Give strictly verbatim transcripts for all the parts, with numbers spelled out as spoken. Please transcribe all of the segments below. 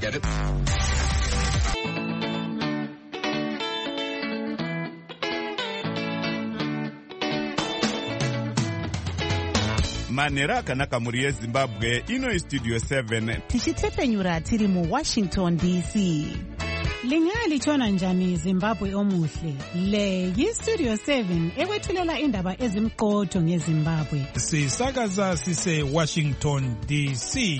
get it. Manera akanaka muri yeZimbabwe ino studio seven tichitsepenyura tiri mu Washington D C. Lingali chona njani Zimbabwe omuhle. Le yi Studio seven ekwethulela indaba ezimqotho ngeZimbabwe. Sisakaza sise Washington D C.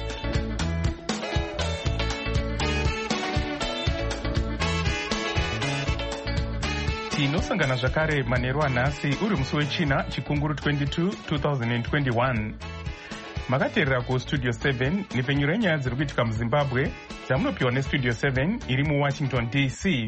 Tinosangana zvakare manheru anhasi uri musi wechina chikunguru twenty-two twenty twenty-one. Makateerera ku Studio seven nepfenyuro yenyaya dziri kuitika muZimbabwe dzamunopiwa neStudio seven iri muWashington D C.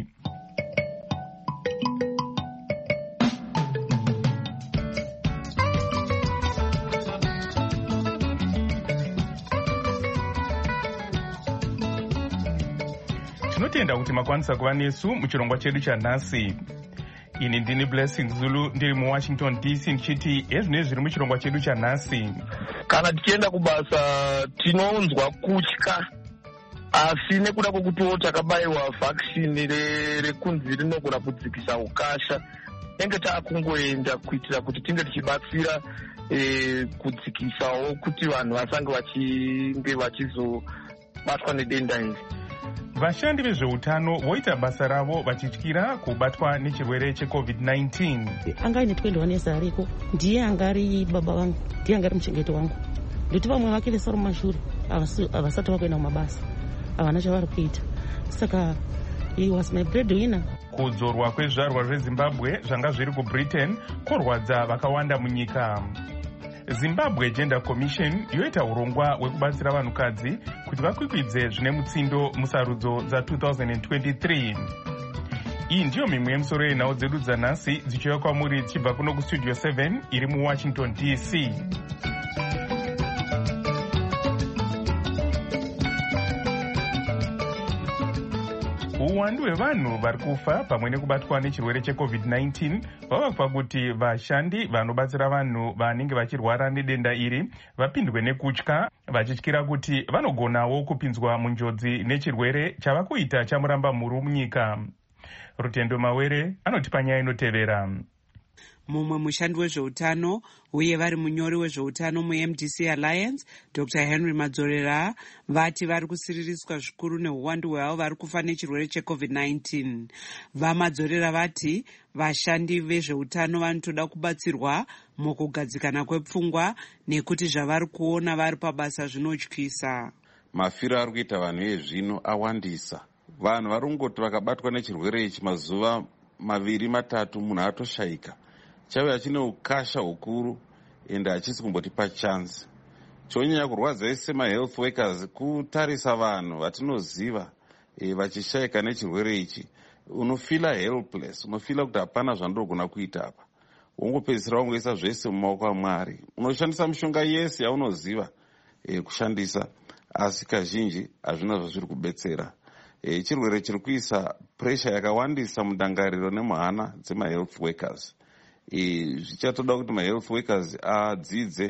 Tinotenda kuti makwanisa kuva nesu muchirongwa chedu chanhasi. Ini ndini Blessing Zulu ndiri muWashington D C ndichiti ezvine zviri muchirongwa chedu chanhasi. Kana tichienda kubasa tinounzwa kutya, asi nekuda kwekuti takabayiwa vaccine rekunzi rinogona kudzikisa ukasha, enge taakungoenda kuitira kuti tinge tichibatsira kudzikisawo kuti vanhu vasange vachinge vachizobatwa nedenda iri. Vashandi vezveutano voita basa ravo vachityira kubatwa nechirwere checovid nineteen. Anga ine twenty-one years ariko, ndiye angari baba vangu, ndiye angari muchengeti wangu. Ndoti vamwe vakivesa mumashure havasati vakuenda kumabasa, havana chavari kuita. Saka he was my breadwinner. Kudzorwa kwezvarwa zveZimbabwe zvanga zviri kuBritain kworwadza vakawanda munyika. Zimbabwe Gender Commission yoita urongwa hwekubatsira vanhukadzi kuti vakwikwidze zvine mutsindo musarudzo dza twenty twenty-three. Iyi ndiyo mimwe yemusoro yenhau dzedu dzanhasi dzichiuya kwamuri dzichibva kuno kuStudio seven iri muWashington D C. Uwandu hwevanhu vari kufa pamwe nekubatwa nechirwere checovid nineteen vava kupa kuti vashandi vanobatsira vanhu vanenge vachirwara nedenda iri vapindwe nekutya, vachityira kuti vanogonawo kupinzwa munjodzi nechirwere chava kuita chamuramba mhuru munyika. Rutendo Mawere anotipa nyaya inotevera. Mumwe mushandi wezveutano uye vari munyori wezveutano muM D C Alliance, Doctor Henry Madzorera, vati vari kusiririswa zvikuru neuwandu hwavo vari kufa nechirwere checovid nineteen. VaMadzorera vati vashandi vezveutano vanotoda kubatsirwa mukugadzikana kwepfungwa nekuti zvavari kuona vari pabasa zvinotyisa. Mafiro ari kuita vanhu vezvino awandisa. Vanhu vari kungoti vakabatwa nechirwere ichi mazuva maviri matatu munhu atoshaika. Chauya chine ukasha hukuru ende hachisi kumbotipa chance. Chonyanya kurwadza ese mahealth workers kutarisa vanhu vatinoziva e, vachishaika nechirwere ichi. Unofila helpless, unofila kuti hapana zvandogona kuita apa. Wongopedzisira wangoisa zvese mumaoko aMwari. Unoshandisa mishonga yese yaunoziva e, kushandisa, asi kazhinji hazvina zvazviri kubetsera. E, chirwere chiri kuisa pressure yakawandisa mudangariro nemuhana dzemahealth workers. Zvichatoda kuti mahealth workers adzidze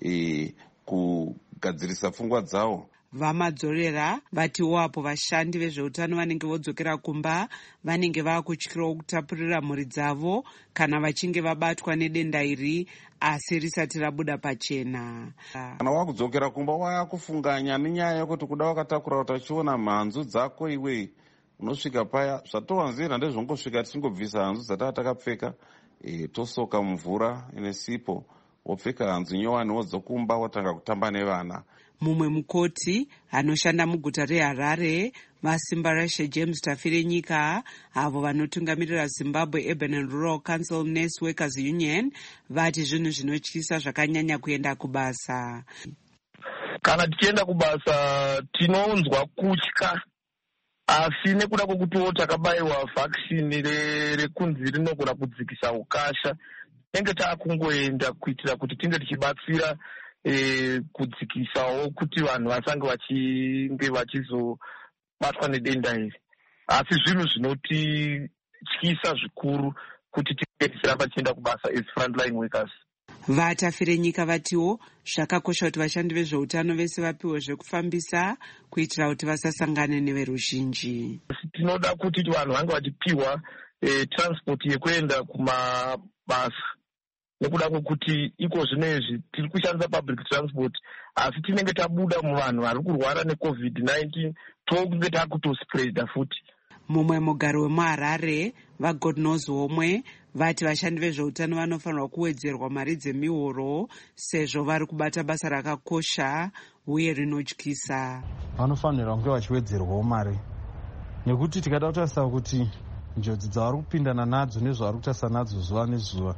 kugadzirisa pfungwa dzavo. VaMadzorera vati wapo vashandi vezveutano vanenge vodzokera kumba vanenge vakutyirawo kutapurira mhuri dzavo kana vachinge vabatwa nedenda iri asi risati rabuda pachena. Kana wakudzokera kumba wakufunganya nenyaya yekuti kuda wakatakura utachiona mhanzu dzako iwe, unosvika paya zvatowanzira ndezvongosvika tichingobvisa hanzu dzatava takapfeka. E, tosoka mvura ine sipo, wopfeka hanzu nyowani wodzokumba wotanga kutamba nevana. Mumwe mukoti anoshanda muguta reHarare, vaSimbarashe James Tafire nyika, avo vanotungamirira Zimbabwe Urban and Rural Council Nurse Workers Union, vati zvinhu zvinotyisa zvakanyanya kuenda kubasa. Kana tichienda kubasa tinounzwa kutya, asi nekuda kwekuti takabayiwa vaccine rekunzi rinogona kudzikisa ukasha, enge taakungoenda kuitira kuti tinge tichibatsira e, kudzikisawo kuti vanhu vasange vachinge vachizobatwa nedenda iri. Asi zvinhu zvinotityisa zvikuru kuti tinge tichiramba tichienda kubasa as frontline workers. vatafire nyika vatiwo zvakakosha kuti vashandi vezveutano vese vapiwe zvekufambisa kuitira kuti vasasangane neveruzhinji. Tinoda kuti vanhu vange vachipiwa eh, transport yekuenda kumabasa nekuda kwekuti iko zvinezvi tiri kushandisa public transport asi tinenge tabuda muvanhu vari kurwara necovid nineteen tokunge takutospreada futi. Mumwe mugari wemuHarare vaGodnozi Omwe vati vashandi vezveutano vanofanirwa kuwedzerwa mari dzemihoro sezvo vari kubata basa rakakosha uye rinotyisa. Vanofanirwa kunge vachiwedzerwawo mari nekuti tikada kutarisa kuti njodzi dzavari kupindana nadzo nezvavari kutarisa nadzo zuva nezuva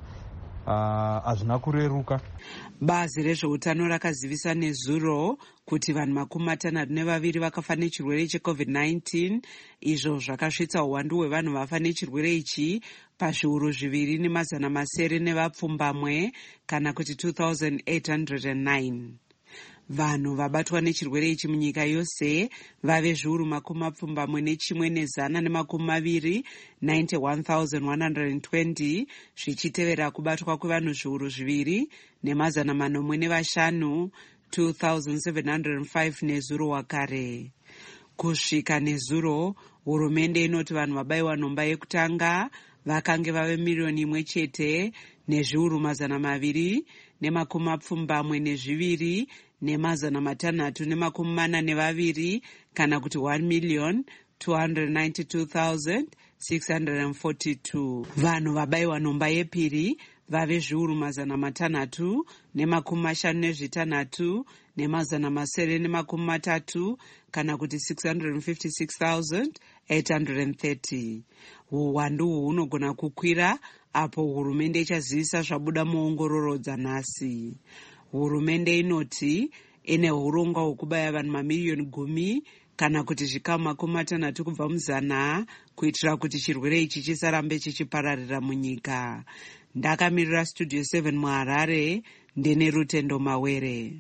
hazvina uh, kureruka. Bazi rezveutano rakazivisa nezuro kuti vanhu makumi matanhatu nevaviri vakafa nechirwere checovid nineteen, izvo zvakasvitsa uwandu hwevanhu vafa nechirwere ichi pazviuru zviviri nemazana masere nevapfumbamwe kana kuti two thousand eight hundred nine. Vanhu vabatwa nechirwere ichi munyika yose vave zviuru makumi mapfumbamwe nechimwe nezana nemakumi maviri ninety-one thousand one hundred twenty, zvichitevera kubatwa kwevanhu zviuru zviviri nemazana manomwe nevashanu two thousand seven hundred five nezuro wakare. Kusvika nezuro, hurumende inoti vanhu vabayiwa nhomba yekutanga vakange vave miriyoni imwe chete nezviuru mazana maviri nemakumi mapfumbamwe nezviviri nemazana matanhatu nemakumi mana nevaviri kana kuti one million two hundred ninety-two thousand six hundred forty-two. Vanhu vabayiwa nhomba yepiri vave zviuru mazana matanhatu nemakumi mashanu nezvitanhatu nemazana masere nemakumi matatu kana kuti six hundred fifty-six thousand eight hundred thirty. Uwandu uhu hunogona kukwira apo hurumende ichazivisa zvabuda muongororo dzanhasi. Hurumende inoti ine urongwa hwekubaya vanhu mamiriyoni gumi kana kuti zvikamu makumi matanhatu kubva muzana kuitira kuti chirwere ichi chisarambe chichipararira munyika. Ndakamirira Studio seven muHarare, ndine Rutendo Mawere.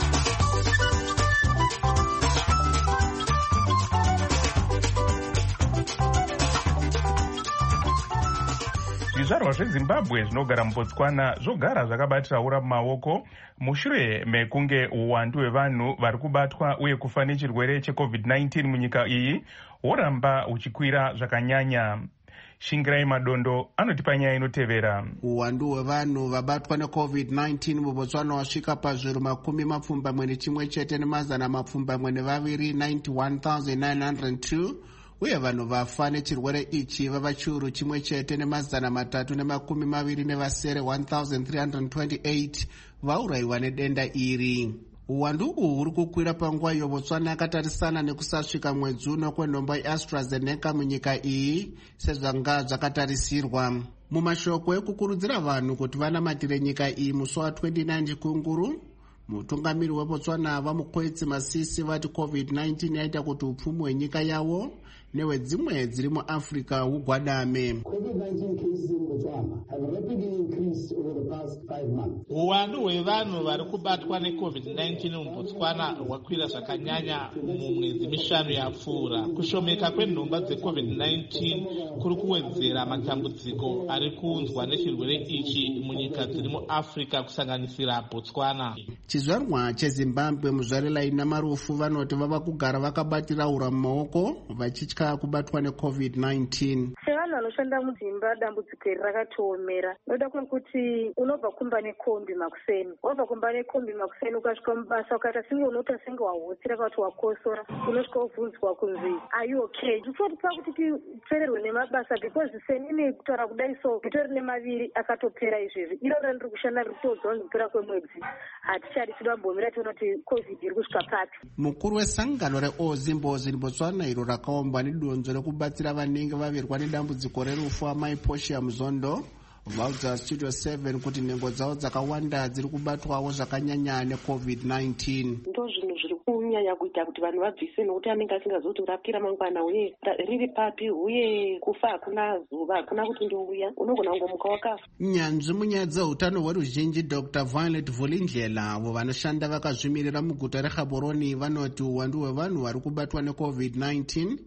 Zvizvarwa zveZimbabwe zvinogara muBotswana zvogara zvakabatira ura mumaoko mushure mekunge uwandu hwevanhu vari kubatwa uye kufa nechirwere checovid nineteen munyika iyi hworamba huchikwira zvakanyanya. Shingirai Madondo anotipa nyaya inotevera. Uwandu hwevanhu vabatwa necovid nineteen muBotswana wasvika pazviuru makumi mapfumbamwe nechimwe chete nemazana mapfumbamwe nevaviri ninety-one thousand nine hundred two, uye vanhu vafa nechirwere ichi vava chiuru chimwe chete nemazana matatu nemakumi maviri nevasere one thousand three hundred twenty-eight vaurayiwa nedenda iri. Uwandu uhu huri kukwira panguva iyo Botswana yakatarisana nekusasvika mwedzi uno kwenhomba yeAstraZeneca munyika iyi sezvanga zvakatarisirwa. Mumashoko ekukurudzira vanhu kuti vanamatire nyika iyi musi wa twenty-nine Chikunguru, mutungamiri weBotswana Vamukwetsi Masisi vati covid nineteen yaita kuti upfumi hwenyika yavo nehwedzimwe dziri muAfrica hugwadame. Uwandu hwevanhu vari kubatwa necovid nineteen muBotswana hwakwira zvakanyanya mumwedzi mishanu yapfuura. Kushomeka kwenhomba dzecovid nineteen kuri kuwedzera matambudziko ari kuunzwa nechirwere ichi munyika dziri muAfrica kusanganisira Botswana. Chizvarwa cheZimbabwe muzvarela namarufu vanoti vava kugara vakabatira ura mumaoko vachitya kubatwa necovid nineteen. Sevanhu vanoshanda mudzimba dambudziko iri rakatoomera. Noda kuti unobva kumba nekombi makuseni. Wabva kumba nekombi makuseni ukasvika mubasa ukaita senge unoita senge wahotsira kana kuti wakosora, unosvika wobvunzwa kunzi are you okay? Zvinotipa kuti tipfererwe nemabasa because senini kutaura kudai so mitori nemaviri akatopera izvezvi. Iro randiri kushanda ritodzwa nekupera kwemwedzi. Hatichadi tidambomira tiona kuti covid iri kusvika papi. Mukuru wesangano reOzimbozi muBotswana iro rakaombwa nedonzo rekubatsira vanenge vavirwa nedambudziko rerufu amai Portia Muzondo vaudza Studio seven kuti nhengo dzavo dzakawanda dziri kubatwawo zvakanyanya necovid nineteen. Ndo zvinhu zviri kunyanya kuita kuti vanhu vabvise nokuti anenge asingazoti urapira mangwana uye riri papi uye kufa hakuna zuva hakuna kuti ndouya unogona kungomuka wakafa. Nyanzvi munyaya dzeutano hweruzhinji Doctor Violet Vulindlela avo vanoshanda vakazvimirira muguta reGaborone vanoti uwandu hwevanhu vari kubatwa necovid nineteen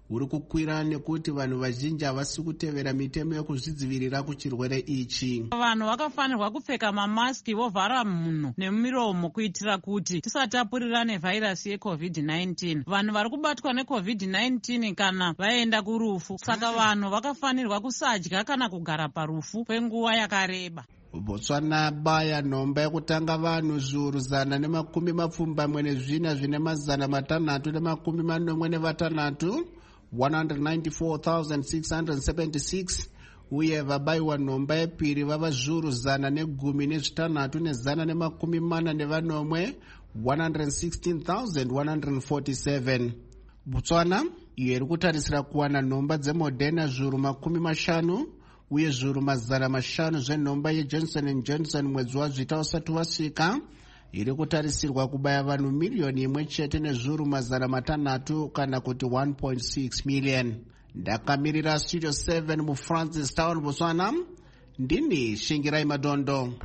uri kukwira nekuti vanhu vazhinji havasi kutevera mitemo yokuzvidzivirira kuchirwere ichi. Vanhu vakafanirwa kupfeka mamaski vovhara mhuno nemumiromo kuitira kuti tisatapurirane vhairasi yecovid nineteen. Vanhu vari kubatwa necovid nineteen kana vaenda kurufu, saka vanhu vakafanirwa kusadya kana kugara parufu kwenguva yakareba. Botswana baya nhomba yekutanga vanhu zviuru zana nemakumi mapfumbamwe nezvina zvine mazana matanhatu nemakumi manomwe nevatanhatu one hundred ninety-four thousand six hundred seventy-six, uye vabayiwa nhomba yepiri vava zviuru zana negumi nezvitanhatu nezana nemakumi mana nevanomwe one hundred sixteen thousand one hundred forty-seven. Botswana iyo iri kutarisira kuwana nhomba dzemoderna zviuru makumi mashanu uye zviuru mazana mashanu zvenhomba yejohnson and johnson mwedzi wazvita usati wasvika. Iri kutarisirwa kubaya vanhu miriyoni imwe chete nezviuru mazana matanhatu kana kuti one point six million. Ndakamirira Studio seven muFrancis Town, Botswana. Ndini Shingirai Madondo.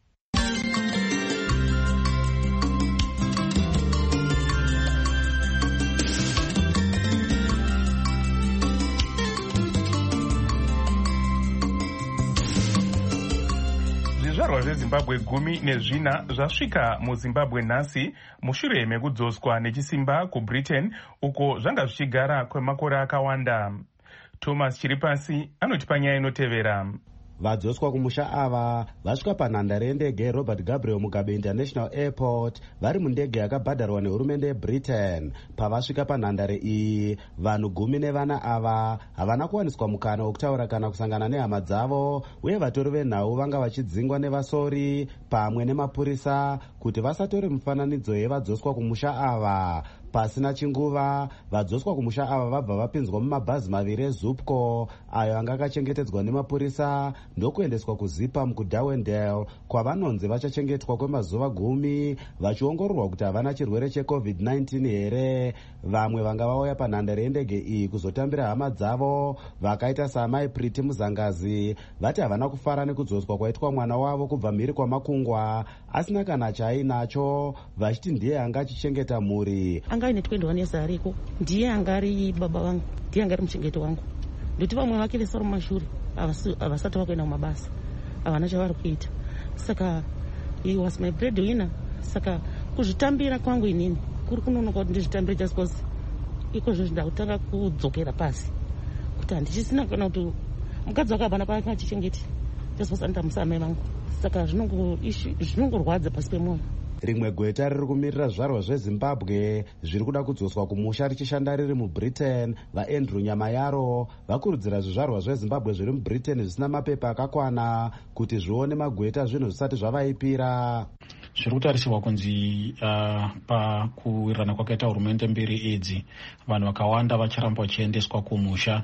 Zvizvarwa zveZimbabwe gumi nezvina zvasvika muZimbabwe nhasi mushure mekudzoswa nechisimba kuBritain uko zvanga zvichigara kwemakore akawanda. Thomas Chiripasi anotipa nyaya inotevera. Vadzoswa kumusha ava vasvika panhandare yendege yeRobert Gabriel Mugabe International Airport vari mundege yakabhadharwa nehurumende yeBritain. Pavasvika panhandare iyi, vanhu gumi nevana ava havana kuwaniswa mukana wokutaura kana kusangana nehama dzavo, uye vatori venhau vanga vachidzingwa nevasori pamwe nemapurisa kuti vasatore mufananidzo yevadzoswa kumusha ava. Pasina chinguva, vadzoswa kumusha ava vabva vapinzwa mumabhazi maviri eZupco ayo anga akachengetedzwa nemapurisa ndokuendeswa kuZipam kuDarwendale kwavanonzi vachachengetwa kwemazuva gumi vachiongororwa kuti havana chirwere checovid nineteen here. Vamwe vanga vauya panhandare yendege iyi kuzotambira hama dzavo vakaita saamai Priti Muzangazi vati havana kufara nekudzoswa kwaitwa mwana wavo kubva mhiri kwamakungwa asina kana chaainacho, vachiti ndiye anga achichengeta mhuri. Anga ine twenty-one years ariko, ndiye anga ari baba vangu, ndiye anga ari muchengeti wangu. Ndoti vamwe vake vesaro mumashure havasati vakuenda kumabasa, havana chavari kuita. Saka he was my breadwinner. Saka kuzvitambira kwangu inini kuri kunonoka kuti ndizvitambire just because ikozvo ndakutanga kudzokera pasi kuti handichisina kana kuti mukadzi wakabva napaka achichengeti just because andamusa amai vangu. Saka zvinongorwadza pasi pemwoyo. Rimwe gweta riri kumirira zvizvarwa zveZimbabwe zviri kuda kudzoswa kumusha richishanda riri muBritain, vaAndrew Nyamayaro vakurudzira zvizvarwa zveZimbabwe zviri muBritain zvisina mapepa akakwana kuti zvione magweta zvinhu zvisati zvavaipira. Zviri kutarisirwa kunzi uh, pakuwirirana kwakaita hurumende mbiri idzi vanhu vakawanda vacharamba vachiendeswa kumusha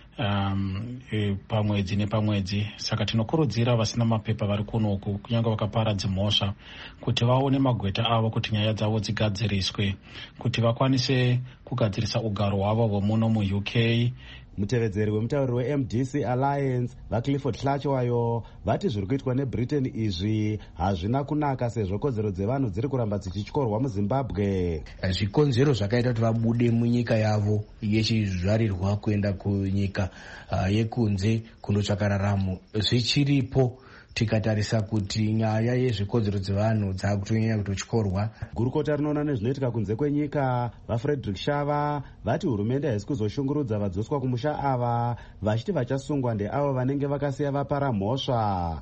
um, e, pamwedzi nepamwedzi. Saka tinokurudzira vasina mapepa vari kunoku kunyange vakapara dzimhosva kuti vaone magweta avo kuti nyaya dzavo dzigadziriswe kuti vakwanise kugadzirisa ugaro hwavo hwemuno muU K. Mutevedzeri wemutauriri weM D C Alliance vaClifford Hlachawayo vati zviri kuitwa neBritain izvi hazvina kunaka sezvo kodzero dzevanhu dziri kuramba dzichityorwa muZimbabwe. Zvikonzero zvakaita kuti vabude munyika yavo yechizvarirwa kuenda kunyika uh, yekunze kunotsvaka raramo zvichiripo. Tikatarisa kuti nyaya yezvikodzero dzevanhu dzakutonyanya kutotyorwa. Gurukota rinoona nezvinoitika kunze kwenyika vaFrederick Shava vati hurumende haisi kuzoshungurudza vadzoswa kumusha ava vachiti vachasungwa ndeavo vanenge vakasiya vapara mhosva.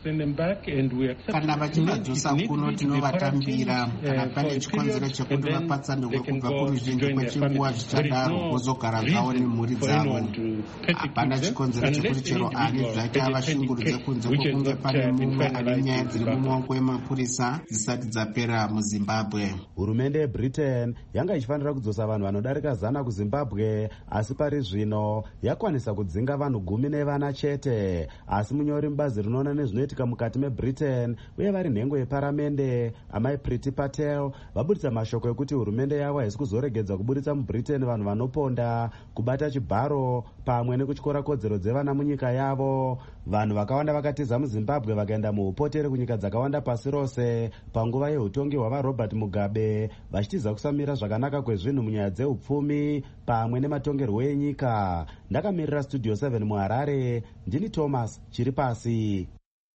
Kana vachivadzosa kuno tinovatambira. Kana pane chikonzero chekuti vapatsanurwe kubva kuruzhinji kwechinguva zvichadaro vozogara zvavo nemhuri dzavo. Hapana chikonzero chekuti chero ani zvake avashungurudze kunze kwekunge pane mumwe ane nyaya dziri mumaoko emapurisa dzisati dzapera muZimbabwe. Hurumende yeBritain yanga ichifanira kudzosa vanhu vanodarika zana kuZimbabwe, asi pari zvino yakwanisa kudzinga vanhu gumi nevana chete. Asi munyori mubazi rinoona nezvinoitika mukati meBritain uye vari nhengo yeparamende amai Priti Patel vabudisa mashoko ekuti hurumende yavo haisi kuzoregedza kubuditsa muBritain vanhu vanoponda, kubata chibharo pamwe nekutyora kodzero dzevana munyika yavo. vanhu vakawanda vakatiza muzimbabwe vakaenda muupotere kunyika dzakawanda pasi rose panguva yeutongi hwavarobert mugabe vachitiza kusamira zvakanaka kwezvinhu munyaya dzeupfumi pamwe nematongerwo enyika. Ndakamirira studio seven muharare, ndini Thomas chiri pasi.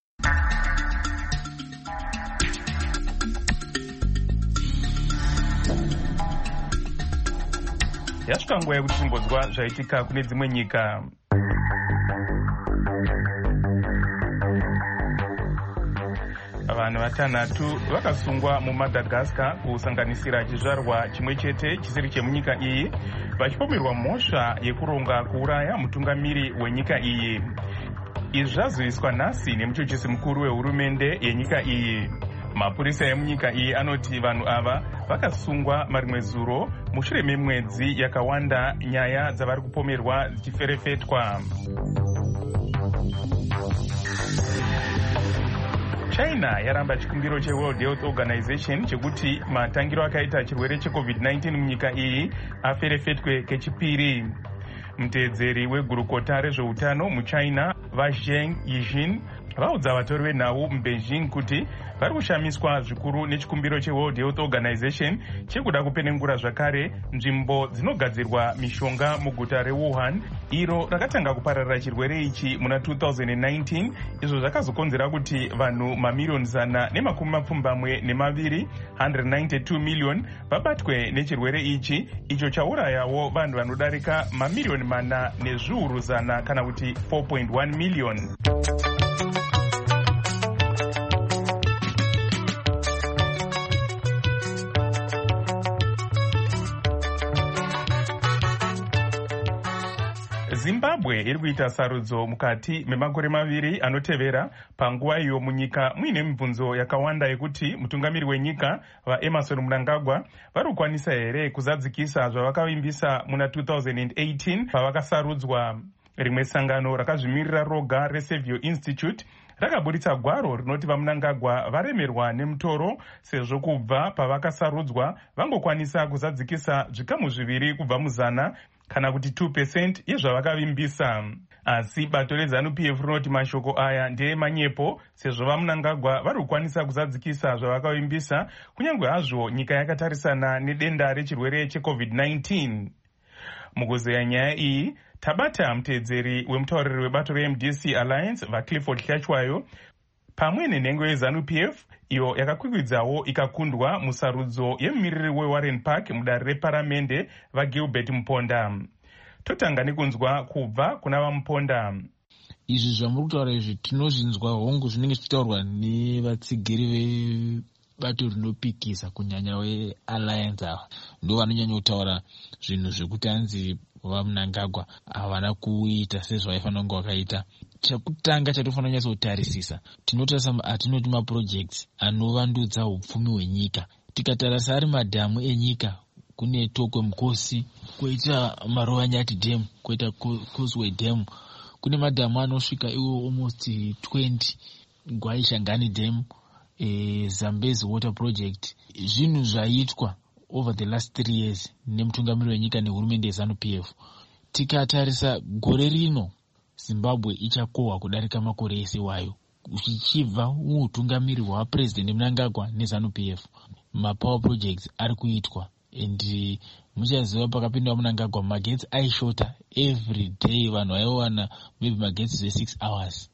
Yasvika nguva yekuti timbonzwa zvaitika kune dzimwe nyika. Vanhu vatanhatu vakasungwa muMadagascar kusanganisira chizvarwa chimwe chete chisiri chemunyika iyi vachipomerwa mhosva yekuronga kuuraya mutungamiri wenyika iyi. Izvi zvazoiswa nhasi nemuchochisi mukuru wehurumende yenyika iyi. Mapurisa emunyika iyi anoti vanhu ava vakasungwa marimwe zuro mushure memwedzi yakawanda nyaya dzavari kupomerwa dzichiferefetwa. China yaramba chikumbiro cheWorld Health Organization chekuti matangiro akaita chirwere checovid nineteen munyika iyi aferefetwe kechipiri. Mutedzeri wegurukota rezveutano muchina vaZheng Yijin vaudza vatori venhau muBeijing kuti vari kushamiswa zvikuru nechikumbiro cheWorld Health Organization chekuda kupenengura zvakare nzvimbo dzinogadzirwa mishonga muguta reWuhan iro rakatanga kupararira chirwere ichi muna two thousand nineteen. Izvo zvakazokonzera kuti vanhu mamiriyoni zana nemakumi mapfumbamwe nemaviri one hundred ninety-two million vabatwe nechirwere ichi icho chaurayawo vanhu vanodarika mamiriyoni mana nezviuru zana kana kuti four point one million. Zimbabwe iri kuita sarudzo mukati memakore maviri anotevera panguva iyo munyika muine mibvunzo yakawanda yekuti mutungamiri wenyika vaEmmerson Mnangagwa vari kukwanisa here kuzadzikisa zvavakavimbisa muna two thousand eighteen pavakasarudzwa. Rimwe sangano rakazvimirira roga reSavio Institute rakaburitsa gwaro rinoti vaMnangagwa varemerwa nemutoro sezvo kubva pavakasarudzwa vangokwanisa kuzadzikisa zvikamu zviviri kubva muzana kana kuti two percent yezvavakavimbisa. Asi bato reZANU P F rinoti mashoko aya ndeemanyepo sezvo vaMnangagwa vari kukwanisa kuzadzikisa zvavakavimbisa kunyange hazvo nyika yakatarisana nedenda rechirwere checovid nineteen. Mukuzeya nyaya iyi tabata mutedzeri wemutauriri webato reM D C Alliance vaClifford Hlachwayo pamwe nenhengo yeZANU P F iyo yakakwikwidzawo ikakundwa musarudzo yemumiriri weWarren Park mudare reparamende vaGilbert Muponda. Totanga nekunzwa kubva kuna vaMuponda. Izvi zvamuri kutaura izvi tinozvinzwa hongu zvinenge zvichitaurwa nevatsigiri vebato rinopikisa kunyanya weAlliance ava ndo vanonyanya kutaura zvinhu zvekuti hanzi vaMnangagwa havana kuita sezvavaifanira kunge wakaita. Chekutanga chatofanira kunyatsa kutarisisa tinotarisa atinoti maprojects anovandudza upfumi hwenyika. Tikatarisa ari madhamu enyika kune Tokwe Mukosi, koita Marowanyati Dam, koita Causeway Dam, kune madhamu anosvika iwo almost twenty, Gwaishangani Dam, e, Zambezi Water Project. Zvinhu zvaitwa over the last three years nemutungamiri wenyika nehurumende yeZANU P F. Tikatarisa gore rino Zimbabwe ichakohwa kudarika makore ese wayo uchichibva muutungamiri hwaPresident Mnangagwa neZANU P F. Mapower projects ari kuitwa and muchaziva pakapindwa Mnangagwa magetsi aishota every day, vanhu vaiwana maybe magetsi zve six hours,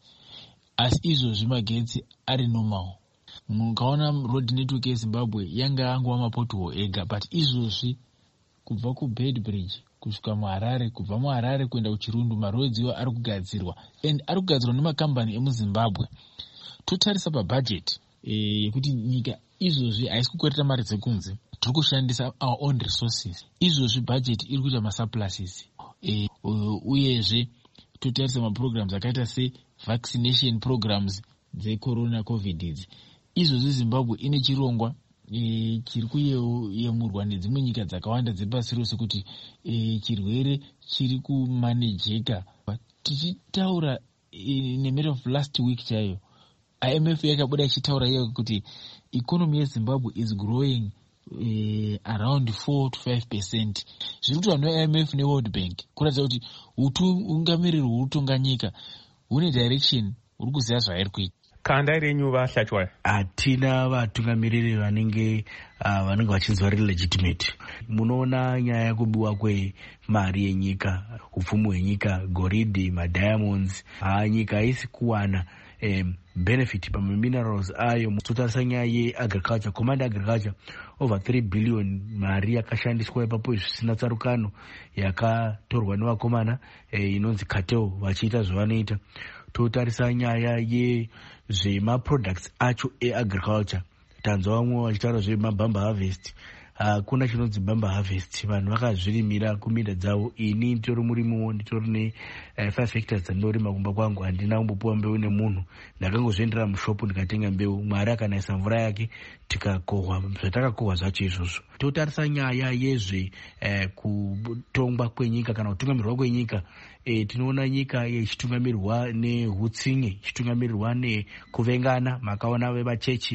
asi izvozvi magetsi ari normal. Mukaona road network yeZimbabwe yanga angova mapothole ega, but izvozvi kubva kuBedbridge kusvika muHarare, kubva muHarare kuenda kuChirundu maroads iwo ari kugadzirwa and ari kugadzirwa nemakambani emuZimbabwe. Totarisa pabudget yekuti e, nyika izvozvi haisi kukwereta mari dzekunze, tiri kushandisa our own resources. Izvozvi budget iri kuita masurpluses e, uyezve totarisa maprograms akaita sevaccination programs dzecorona covid idzi. Izvozvi Zimbabwe ine chirongwa e, chiri kuyemurwa nedzimwe nyika dzakawanda dzepasi rose kuti e, chirwere chiri kumanejeka. Tichitaura e, nematter of last week chaiyo I M F yakabuda ichitaura iyo kuti economy yeZimbabwe is growing uh, around four to five percent. Zviri kuti vanhu veI M F neWorld Bank kuratidza kuti utungamiriri huri kutonga nyika une direction uri kuziva zvairi kuita. Kanda renyu vaHlatshwayo? Hatina vatungamiriri vanenge uh, vanenge vachinzwa riri legitimate. Munoona nyaya yekubiwa kwemari yenyika, upfumi hwenyika, goridhe, madiamonds, ha nyika haisi kuwana um, benefit paminerals ayo. Totarisa nyaya yeagriculture, command agriculture, over three billion mari yakashandiswa ipapo zvisina tsarukano yakatorwa nevakomana eh, inonzi cartel vachiita zvavanoita. Totarisa nyaya yezvemaproducts acho eagriculture, tanzwa vamwe vachitaura zvemabamba harvest. Hakuna uh, chinonzi bamba harvest, vanhu vakazvirimira kuminda dzavo. Ini nditori murimiwo, nditori ne uh, five hectares dzandorima kumba kwangu, handina kumbopuwa mbeu nemunhu, ndakangozviendera mushopu ndikatenga mbeu. Mwari akanaisa mvura yake tikakohwa zvatakakohwa zvacho izvozvo. Totarisa nyaya yezve uh, kutongwa kwenyika kana kutungamirirwa kwenyika, e, tinoona nyika ichitungamirirwa nehutsinye, ichitungamirirwa nekuvengana. Makaona vemachechi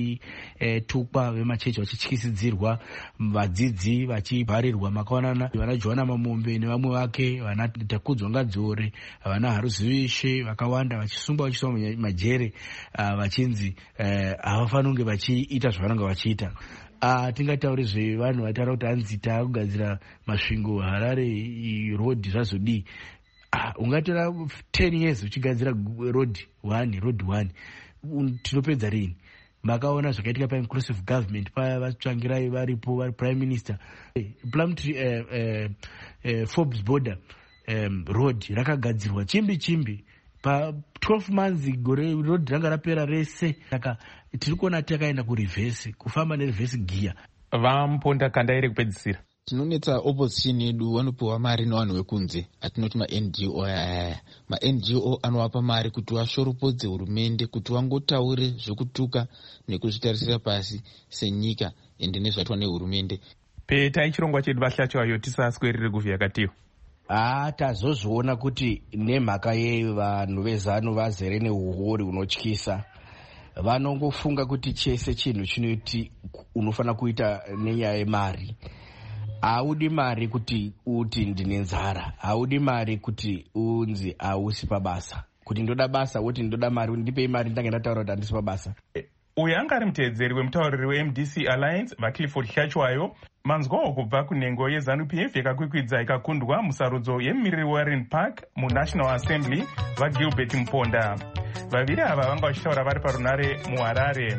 vachitukwa, vemachechi vachityisidzirwa, vadzidzi vachibharirwa. Makaonana vana Joana Mamombe nevamwe vake, vana Takudzwa Ngadzore, vana Haruzivishe, vakawanda vachisungwa vachiswa majere, uh, vachinzi havafaniri kunge vachiita zvavanenge vachiita. Uh, tingatauri zvevanhu vataura kuti hanzi taakugadzira masvingo Harare road zvazodii. Uh, ungatora ten years uchigadzira road one, road one, tinopedza rini? Makaona zvakaitika pa-inclusive government, paya vatsvangirai varipo vari prime minister. Plumtree uh, uh, uh, Forbes border um, road rakagadzirwa chimbi chimbi pa twelve months, gore road ranga rapera rese. Saka tiri kuona takaenda kureverse, kufamba nereverse gear. Vamponda kanda iri kupedzisira. Tinonetsa opposition yedu vanopiwa mari nevanhu vekunze, atinoti ma-N G O aya. Ma-N G O anovapa mari kuti vashoropodze hurumende, kuti vangotaure zvekutuka nekuzvitarisira pasi senyika ende nezvatwa nehurumende. Petai chirongwa chedu vaHlatshwayo tisaswerere kuvhiyakatiwa. Ah, tazozviona kuti nemhaka yevanhu vezano vazere neuhori hunotyisa, vanongofunga kuti chese chinhu chinoti unofana kuita nenyaya yemari. Haudi mari kuti uti ndine nzara, haudi mari kuti unzi hausi pabasa. Kuti ndoda basa woti ndoda mari, ndipei mari ndange ndataura kuti handisi pabasa. Uyu anga ari mutevedzeri wemutauriri we-M D C Alliance vaClifford Hlatshwayo. Manzwawo kubva kunhengo yeZANU P F yakakwikwidza ikakundwa musarudzo yemumiriri weWarren Park muNational Assembly vaGilbert Muponda. Vaviri ava vanga vachitaura vari parunare muHarare.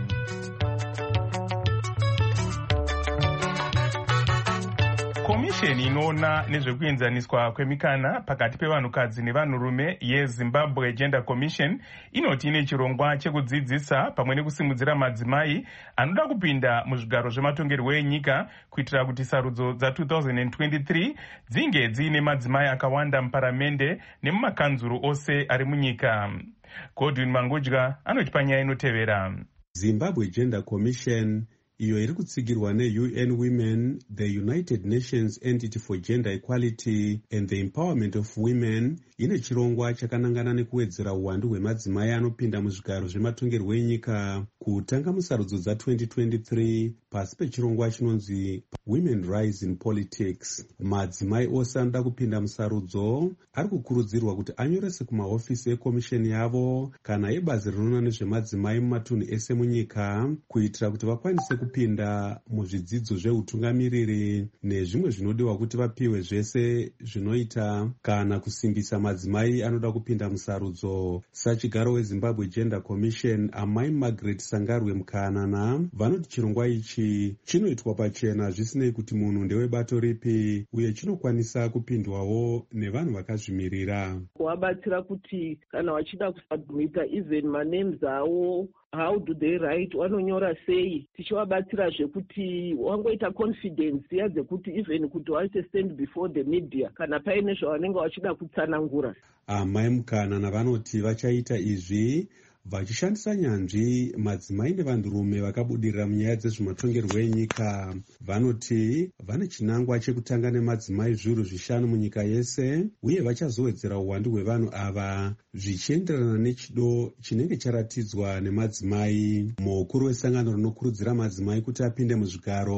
Komisheni inoona nezvekuenzaniswa kwemikana pakati pevanhukadzi nevanhurume yeZimbabwe Gender Commission inoti ine chirongwa chekudzidzisa pamwe nekusimudzira madzimai anoda kupinda muzvigaro zvematongerwo enyika kuitira kuti sarudzo dza-twenty twenty-three dzinge dziine madzimai akawanda muparamende nemumakanzuru ose ari munyika. Godwin Mangudya anoti panyaya inotevera. Zimbabwe Gender Commission, iyo iri kutsigirwa ne-U N Women, the United Nations Entity for Gender Equality and the Empowerment of Women, ine chirongwa chakanangana nekuwedzera uwandu hwemadzimai anopinda muzvigaro zvematongerwo enyika kutanga musarudzo dza-twenty twenty-three pasi pechirongwa chinonzi Women Rise in Politics. Madzimai ose anoda kupinda musarudzo ari kukurudzirwa kuti anyorese kumahofisi ekomisheni yavo kana ebazi rinoona nezvemadzimai mumatunhu ese munyika kuitira kuti vakwanise kupinda muzvidzidzo zveutungamiriri nezvimwe zvinodiwa kuti vapiwe zvese zvinoita kana kusimbisa madzimai anoda kupinda musarudzo. Sachigaro weZimbabwe Gender Commission, amai Margaret Sangarwe Mukanana, vanoti chirongwa ichi chinoitwa pachena zvisinei kuti munhu ndewebato ripi uye chinokwanisa kupindwawo nevanhu vakazvimirira. Kuvabatsira kuti kana vachida kusubmita even manames avo, how do they write, vanonyora sei, tichivabatsira zvekuti wangoita confidence yadzekuti even kuti vaite stand before the media kana paine zvavanenge vachida kutsanangura. Amai Mukanana vanoti vachaita izvi vachishandisa nyanzvi madzimai nevanhurume vakabudirira munyaya dzezvematongerwo enyika. Vanoti vane chinangwa chekutanga nemadzimai zviuru zvishanu munyika yese uye vachazowedzera uwandu hwevanhu ava zvichienderana nechido chinenge charatidzwa nemadzimai. Mukuru wesangano rinokurudzira madzimai kuti apinde muzvigaro,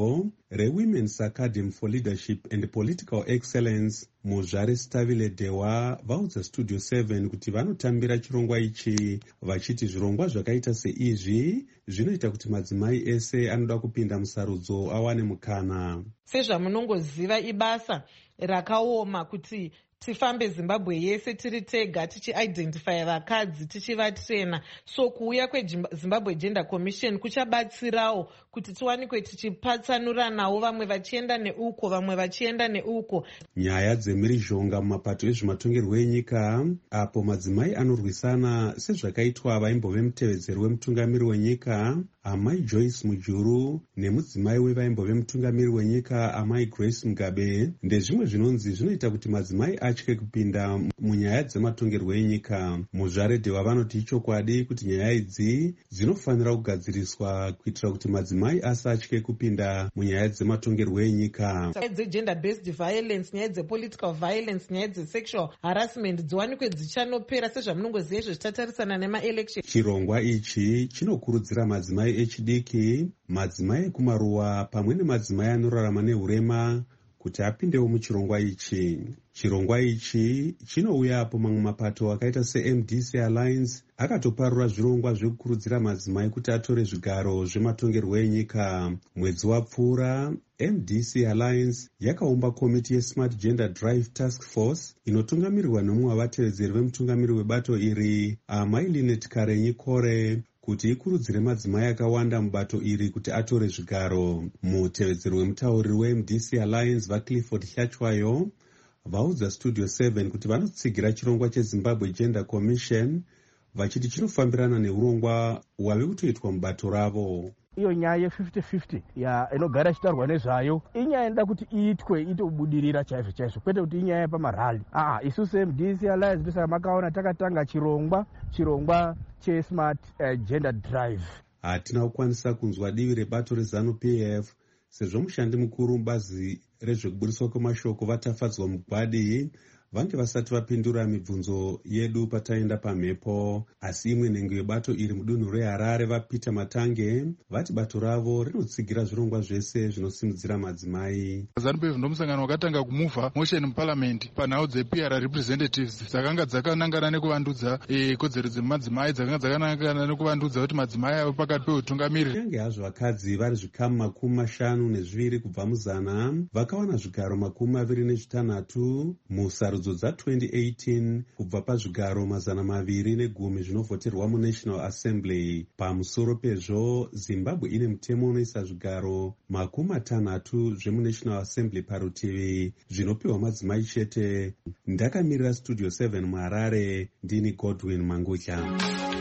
rewomen's academy for leadership and political excellence muzvare stavile dewa vaudza studio seven kuti vanotambira chirongwa ichi vachiti zvirongwa zvakaita seizvi zvinoita kuti madzimai ese anoda kupinda musarudzo awane mukana. sezvamunongoziva ibasa rakaoma kuti tifambe zimbabwe yese tiri tega tichiidentifya vakadzi tichivatrena. So kuuya kwezimbabwe gender commission kuchabatsirawo kuti tiwanikwe tichipatsanuranawo, vamwe vachienda neuko vamwe vachienda neuko. Nyaya dzemhirizhonga mumapato ezvematongerwo enyika apo madzimai anorwisana sezvakaitwa vaimbove mutevedzeri wemutungamiri wenyika amai Joyce Mujuru nemudzimai wevaimbove mutungamiri wenyika amai Grace Mugabe ndezvimwe zvinonzi zvinoita kuti madzimai atye kupinda munyaya dzematongerwo enyika. Muzvare Dewa vanoti ichokwadi kuti nyaya idzi dzinofanira kugadziriswa kuitira kuti madzimai asatye kupinda munyaya dzematongerwo enyika. Nyaya dzegender based violence, nyaya dzepolitical violence, nyaya dzesexual harassment dziwanikwe dzichanopera sezvamunongoziva izvo zvichatarisana nemaelection. Chirongwa ichi chinokurudzira madzimai echidiki, madzimai ekumaruwa pamwe nemadzimai anorarama neurema kuti apindewo muchirongwa ichi. Chirongwa ichi chinouya apo mamwe mapato akaita seM D C Alliance akatoparura zvirongwa zvekukurudzira madzimai kuti atore zvigaro zvematongerwo enyika. Mwedzi wapfuura M D C Alliance yakaumba komiti yeSmart Gender Drive Task Force inotungamirirwa nomumwe wavatevedzeri vemutungamiri webato iri amai Linet Karenyi Kore kuti ikurudzire madzimai akawanda mubato iri kuti atore zvigaro. Mutevedzeri wemutauriri weM D C Alliance vaClifford Hyachwayo vaudza Studio seven kuti vanotsigira chirongwa cheZimbabwe Gender Commission vachiti chinofambirana neurongwa wave kutoitwa mubato ravo. Iyo nyaya ye-fifty fifty ya inogara ichitaurwa nezvayo inyaya inoda kuti iitwe itobudirira chaizvo chaizvo, kwete kuti inyaya pamarali. Ah, isusu M D C Alliance ndosaka makaona takatanga chirongwa chirongwa cheSmart uh, Gender Drive. Hatina kukwanisa kunzwa divi rebato reZanu-P F sezvo mushandi mukuru mubazi rezvekuburiswa kwemashoko vatafadzwa mugwadi vange vasati vapindura mibvunzo yedu pataenda pamhepo. Asi imwe nhengo yebato iri mudunhu reHarare vaPeter Matange vati bato ravo rinotsigira zvirongwa zvese zvinosimudzira madzimai. ZANU-P F ndomusangano wakatanga kumuvha motion muparliament panhau dzeP R representatives dzakanga dzakanangana nekuvandudza kodzero dzemadzimai, dzakanga dzakanangana nekuvandudza kuti madzimai ave pakati peutungamiri. Kunyange hazvo vakadzi vari zvikamu makumi mashanu nezviviri kubva muzana vakawana zvigaro makumi maviri nezvitanhatu musarudzo dza twenty eighteen kubva pazvigaro mazana maviri negumi zvinovhoterwa muNational Assembly. Pamusoro pezvo Zimbabwe ine mutemo unoisa zvigaro makumi matanhatu zvemuNational Assembly parutivi zvinopiwa madzimai chete. Ndakamirira Studio seven muHarare, ndini Godwin Mangutya.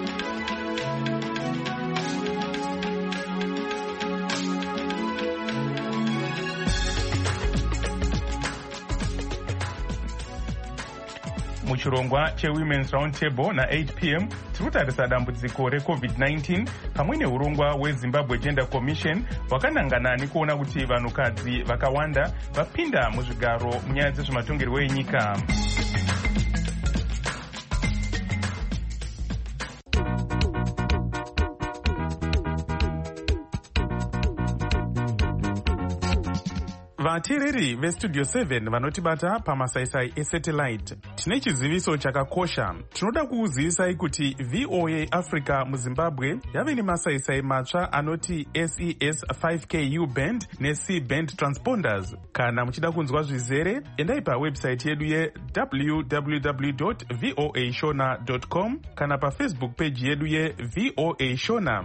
Muchirongwa cheWomen's Roundtable na eight p m tirikutarisa dambudziko reCovid nineteen pamwe neurongwa weZimbabwe Gender Commission wakanangana nekuona kuti vanhukadzi vakawanda vapinda muzvigaro munyaya dzezvematongerwo enyika. Vateereri veStudio seven vanotibata pamasaisai esatellite, tine chiziviso chakakosha. Tinoda kukuzivisai kuti V O A Africa muZimbabwe yave nemasaisai matsva anoti S E S five K U band neC band transponders. Kana muchida kunzwa zvizere, endai pawebsite yedu ye w w w dot voa shona dot com kana pafacebook page yedu ye V O A Shona.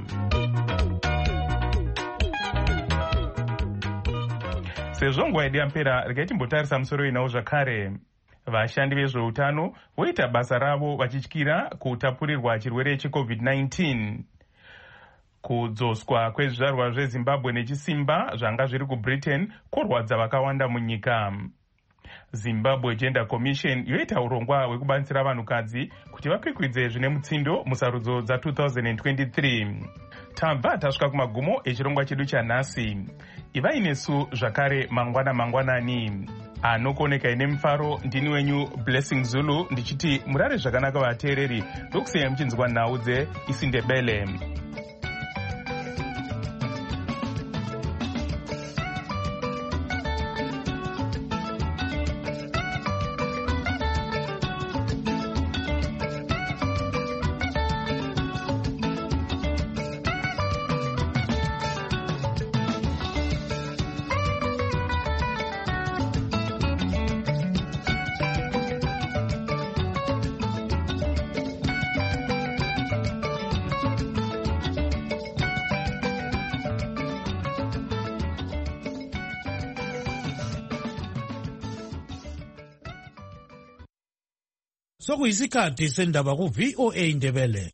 Sezvo nguva yedu yapera, regai timbotarisa musoro inawo zvakare. Vashandi vezveutano voita basa ravo vachityira kutapurirwa chirwere cheCovid nineteen. Kudzoswa kwezvizvarwa zveZimbabwe nechisimba zvanga zviri kuBritain kworwadza vakawanda munyika. Zimbabwe Gender Commission yoita urongwa hwekubatsira vanhukadzi kuti vakwikwidze zvine mutsindo musarudzo dza two thousand twenty-three. Tabva tasvika kumagumo echirongwa chedu chanhasi. Ivai nesu zvakare mangwana mangwanani. Anokoneka ine mufaro ndini wenyu Blessing Zulu ndichiti murare zvakanaka vateereri ndokusiyai muchinzwa nhau dzeIsindebele. sokuyisikhathi sendaba ku-V O A Ndebele.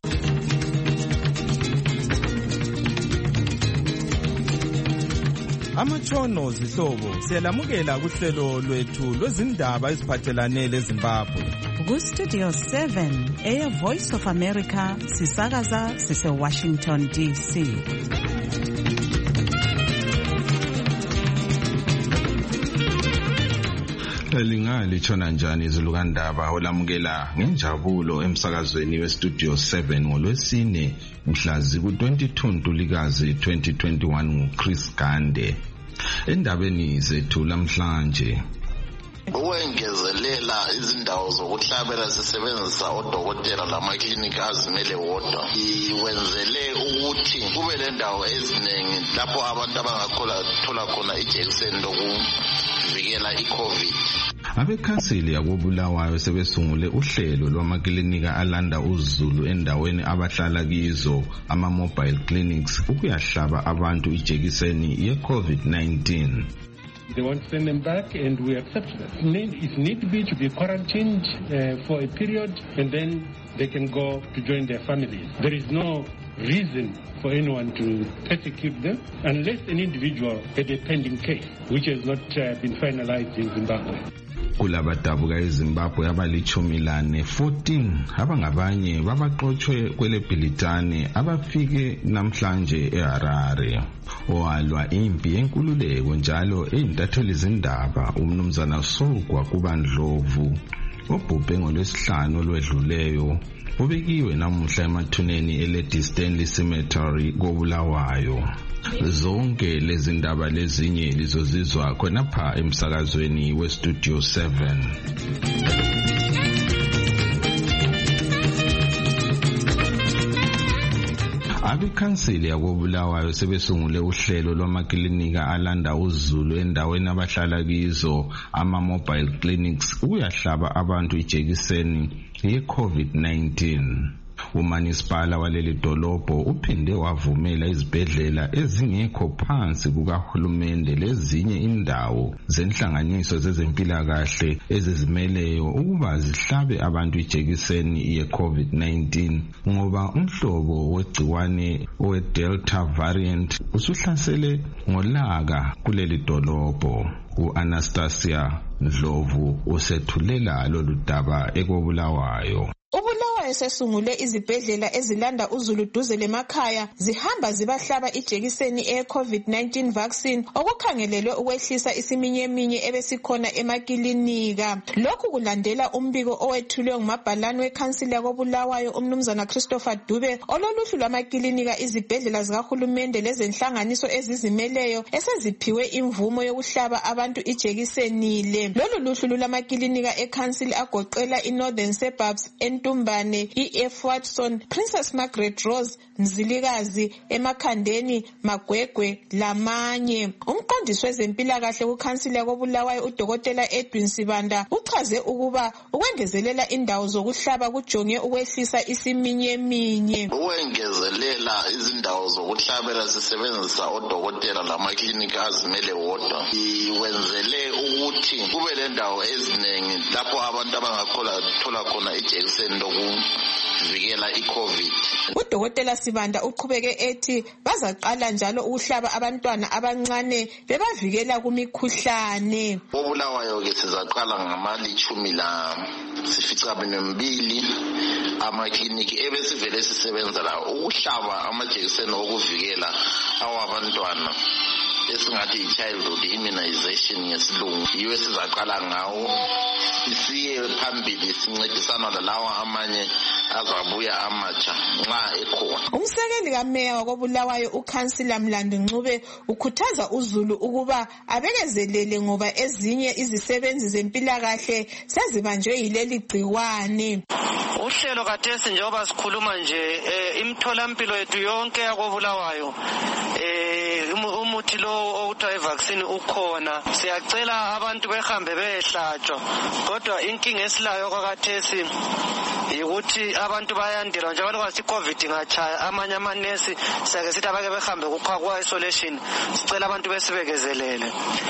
Amatshono zihlobo siyalamukela kuhlelo lwethu lwezindaba eziphathelane leZimbabwe. Ku-Studio seven, Air Voice of America, sisakaza sise-Washington D C. Lingalithona njani izilukandaba olamukela ngenjabulo emsakazweni we-Studio seven ngolwesine mhla ziku-twenty-two Ntulikazi twenty twenty-one nguChris Gande. Endabeni zethu lamhlanje, ukwengezelela izindawo zokuhlabela sisebenzisa odokotela lamaklinika azimele wodwa iwenzele ukuthi kube lendawo eziningi lapho abantu abangathola khona ijekiseni lokuvikela i-COVID. abekhansili yakobulawayo sebesungule uhlelo lwamaklinika alanda uzulu endaweni abahlala kizo, ama-mobile clinics, ukuyahlaba abantu ijekiseni ye-COVID nineteen. They want to send them back, and we accept that. If need be to be quarantined uh, for a period, and then they can go to join their families. There is no reason for anyone to persecute them unless an individual had a pending case, which has not uh, been finalized in Zimbabwe. Kulabadabuka eZimbabwe abalichumi lane fourteen abangabanye babaxotshwe kwele Bhilitane abafike namhlanje eHarare. Owalwa impi yenkululeko njalo eyintatheli zindaba umnumzana Sogwa Kubandlovu obhubhe ngolwesihlanu olwedluleyo ubekiwe namuhla emathuneni eLady Stanley Cemetery koBulawayo. Zonke lezi ndaba lezinye lizozizwa khonapha emsakazweni we-Studio seven. Abekhansili yakobulawayo sebesungule uhlelo lwamaklinika alanda uzulu endaweni abahlala kizo, ama-mobile clinics, ukuyahlaba abantu ijekiseni ye-COVID nineteen. Umanisipala waleli dolobho uphinde wavumela izibhedlela ezingekho phansi kukahulumende lezinye indawo zenhlanganiso zezempilakahle ezizimeleyo ukuba zihlabe abantu ijekiseni ye-COVID nineteen ngoba umhlobo wegciwane we-Delta variant usuhlasele ngolaka kuleli dolobho. U-Anastasia Ndlovu usethulela lolu daba ekobulawayo. Ubulawayo sesungule izibhedlela ezilanda uzulu duze lemakhaya zihamba zibahlaba ijekiseni e-COVID nineteen vaccine okukhangelelwe ukwehlisa isiminyeminye ebesikhona emakilinika. Lokhu kulandela umbiko owethulwe ngumabhalane wekhansili yakobulawayo umnumzana Christopher Dube ololuhlu lwamakilinika izibhedlela zikahulumende lezenhlanganiso ezizimeleyo eseziphiwe imvumo yokuhlaba abantu ijekiseni le. Lolu luhlu lulamakilinika ekhansili agoqela i-Northern Suburbs, Ntumbane, E F Watson, Princess Margaret Rose, Mzilikazi, Emakhandeni, Magwegwe lamanye. Umqondisi wezempilakahle kukhansili yakobulawayo udokotela Edwin Sibanda uchaze ukuba ukwengezelela indawo zokuhlaba kujonge ukwehlisa isiminyeminye. Ukwengezelela izindawo zokuhlabela sisebenzisa odokotela lamaklinika azimele wodwa iwenzele ukuthi kube lendawo eziningi lapho abantu abangathola khona ijekiseni lokuvikela i-COVID. Udokotela Sibanda uqhubeke ethi bazaqala njalo ukuhlaba abantwana abancane bebavikela kumikhuhlane. Obulawayo ke sizaqala ngamalichumi la sificaminwembili amakliniki ebesivele sisebenza la ukuhlaba amajekiseni okuvikela awabantwana esingathi i-childhood immunization ngesilungu. Yiyo sizaqala ngawo isiye phambili sincedisana lalawa amanye azabuya amatsha nxa ekhona. Umsekeli kameya wakobulawayo ukhansila Mlando Ncube ukhuthaza uzulu ukuba abekezelele ngoba ezinye izisebenzi zempilakahle sezibanjwe yileli gciwane. Uhlelo kathesi njengoba sikhuluma nje imitholampilo yethu yonke yakobulawayo umuthi lo okuthiwa vaccine ukhona siyacela abantu behambe behlatshwa kodwa inkinga esilayo kwakathesi yikuthi abantu bayandelwa njalo kwasi covid ngachaya amanye amanesi sake sithi abake behambe kuqhakwa isolation sicela abantu besibekezelele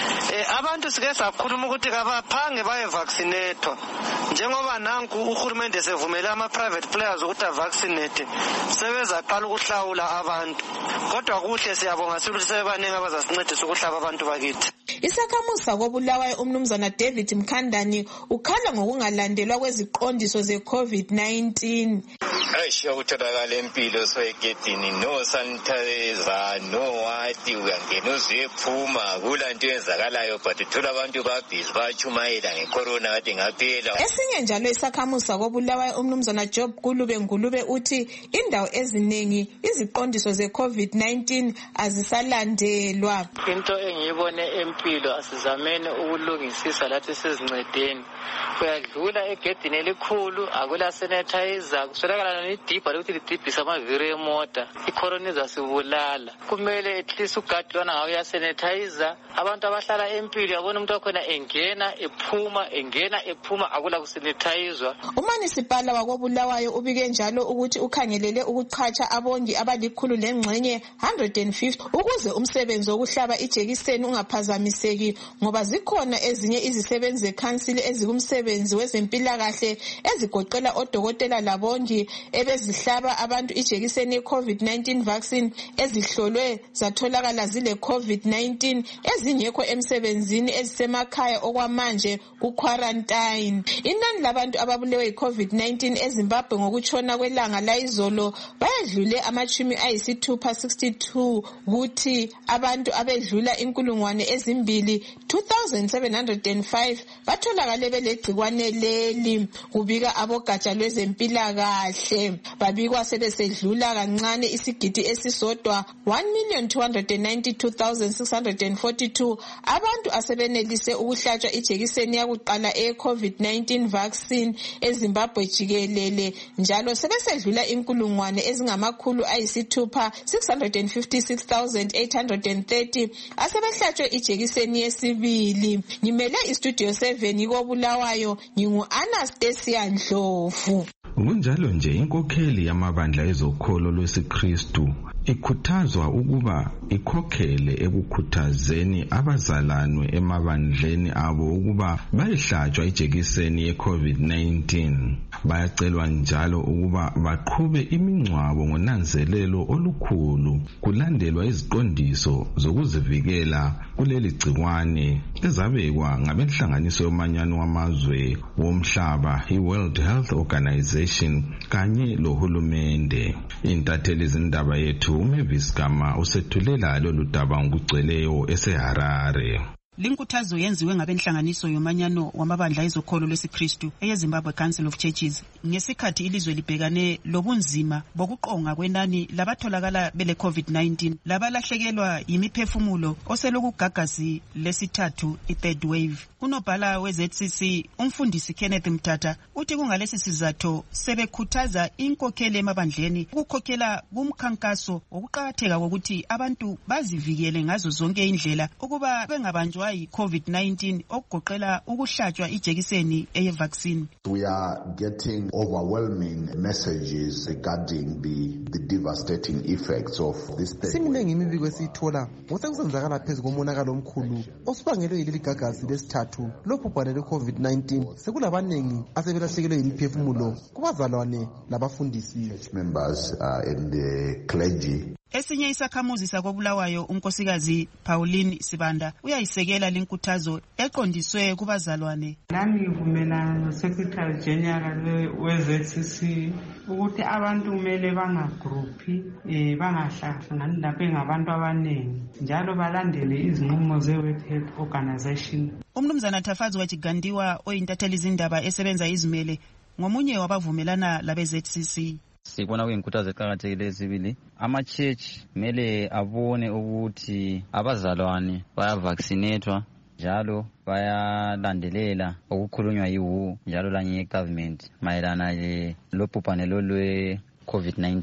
eh abantu sike sakhuluma ukuthi kabaphange baye vaccinate njengoba nanku uhulumende sevumela ama private players ukuthi avaccinate sebezaqala ukuhlawula abantu kodwa kuhle siyabonga sithi sebebaningi abazasincedisa ukuhlaba abantu bakithi. Isakhamuzi kobulawayo umnumzana David Mkhandani ukhala ngokungalandelwa kweziqondiso ze COVID nineteen. Ayisho ukutholakala empilo soyegedini no sanitizer no wati uyangena uziphuma kulanto yenzakalayo but uthola abantu babhizi bachumayela ngecorona kade ngaphela. Esinye njalo isakhamuzi kobulawayo umnumzana Job Kulube Ngulube uthi indawo eziningi iziqondiso ze COVID nineteen azisalandelwa. Into engiyibone empilo asizamene ukulungisisa lathi sizincedeni. Uyadlula egedini elikhulu akula sanitizer kuswelakala nidibha lokuthi lidibhisa amaviri emota icorona izasibulala. Kumele at least ugadlwana ngawo ya sanitizer abantu abahlala empilo yabona umuntu wakhona engena ephuma engena ephuma akula kusanitizwa. Umanisipala wakobulawayo ubike njalo ukuthi ukhangelele ukuchacha abongi abalikhulu lengxenye one hundred fifty ukuze umsebenzi wokuhlaba ijekiseni ungaphazamiseki ngoba zikhona ezinye izisebenzi zekhansili ezikumsebenzi wezempilakahle ezigoqela odokotela labongi ebezihlaba abantu ijekiseni ye-COVID nineteen vaccine ezihlolwe zatholakala zile COVID nineteen ezingekho emsebenzini ezisemakhaya okwamanje ku-quarantine. Inani labantu ababulewe yi-COVID nineteen eZimbabwe ngokutshona kwelanga layizolo bayadlule amachumi ayisithupha sixty-two kuthi abantu abedlula inkulungwane ezimbili two thousand seven hundred five batholakale belegcikwane leli kubika abogatsha lwezempilakahle babikwa sebesedlula kancane isigidi esisodwa one million two hundred ninety-two thousand six hundred forty-two abantu asebenelise ukuhlatshwa ijekiseni yakuqala eye-COVID nineteen vaccine eZimbabwe jikelele njalo sebesedlula inkulungwane ezingamakhulu ayisithupha six hundred fifty-six thousand eight hundred thirty asebehlatshwe ijekiseni yesibili. Ngimele istudio seven kobulawayo ngingu-Anastasia Ndlovu. Kunjalo nje inkokheli yamabandla ezokholo lwesiKristu ikhuthazwa ukuba ikhokhele ekukhuthazeni abazalanwe emabandleni abo ukuba bayihlatshwa ijekiseni ye-COVID nineteen. Bayacelwa njalo ukuba baqhube imingcwabo ngonanzelelo olukhulu kulandelwa iziqondiso zokuzivikela kuleli gcikwane ezabekwa ngabenhlanganiso yomanyano wamazwe womhlaba i-World Health Organization kanye lohulumende. Intatheli zindaba yethu uMavis Gama usethulela lolu daba ngokugcweleyo eseHarare. Linkuthazo yenziwe ngabenhlanganiso yomanyano wamabandla ezokholo lwesiKristu eyeZimbabwe Council of Churches ngesikhathi ilizwe libhekane lobunzima bokuqonga kwenani labatholakala bele COVID nineteen labalahlekelwa yimiphefumulo oselokugagazi lesithathu i-third wave. Unobhala we-Z C C umfundisi Kenneth Mthatha uthi kungalesi sizatho sebekhuthaza inkokheli emabandleni ukukhokhela kumkhankaso wokuqakatheka kokuthi abantu bazivikele ngazo zonke indlela ukuba bengabanjwa yi-COVID nineteen okugoqela ukuhlatshwa ijekiseni eye-vaccine. We are getting overwhelming messages regarding the, the devastating effects of this thing. Siminingi imibiko esiyithola ngosekusenzakala phezu komonakalo omkhulu osubangelwe yileli gagazi lesithathu lobhubhane lwe-COVID nineteen. Sekulabaningi asebelahlekelwe yimiphefumulo kubazalwane labafundisi. Members uh, in the clergy. Esinye isakhamuzi sakobulawayo unkosikazi Pauline Sibanda uyayisekela linkuthazo eqondiswe kubazalwane. Nami ngivumelana noSecretary General we-Z C C ukuthi abantu kumele bangagruphi eh bangahlangani lapho ngabantu abaningi njalo balandele izinqumo ze-World Health Organization. Umnumzana Thafazi wajigandiwa oyintatheli izindaba esebenza izimele ngomunye wabavumelana labe-Z C C. Sibona kuyinkuthazo eqhakathekile ezibili ama-church kumele abone ukuthi abazalwane bayavaccinatwa njalo bayalandelela okukhulunywa yi-W H O njalo lanye government mayelana lobhubhane lwe-COVID nineteen.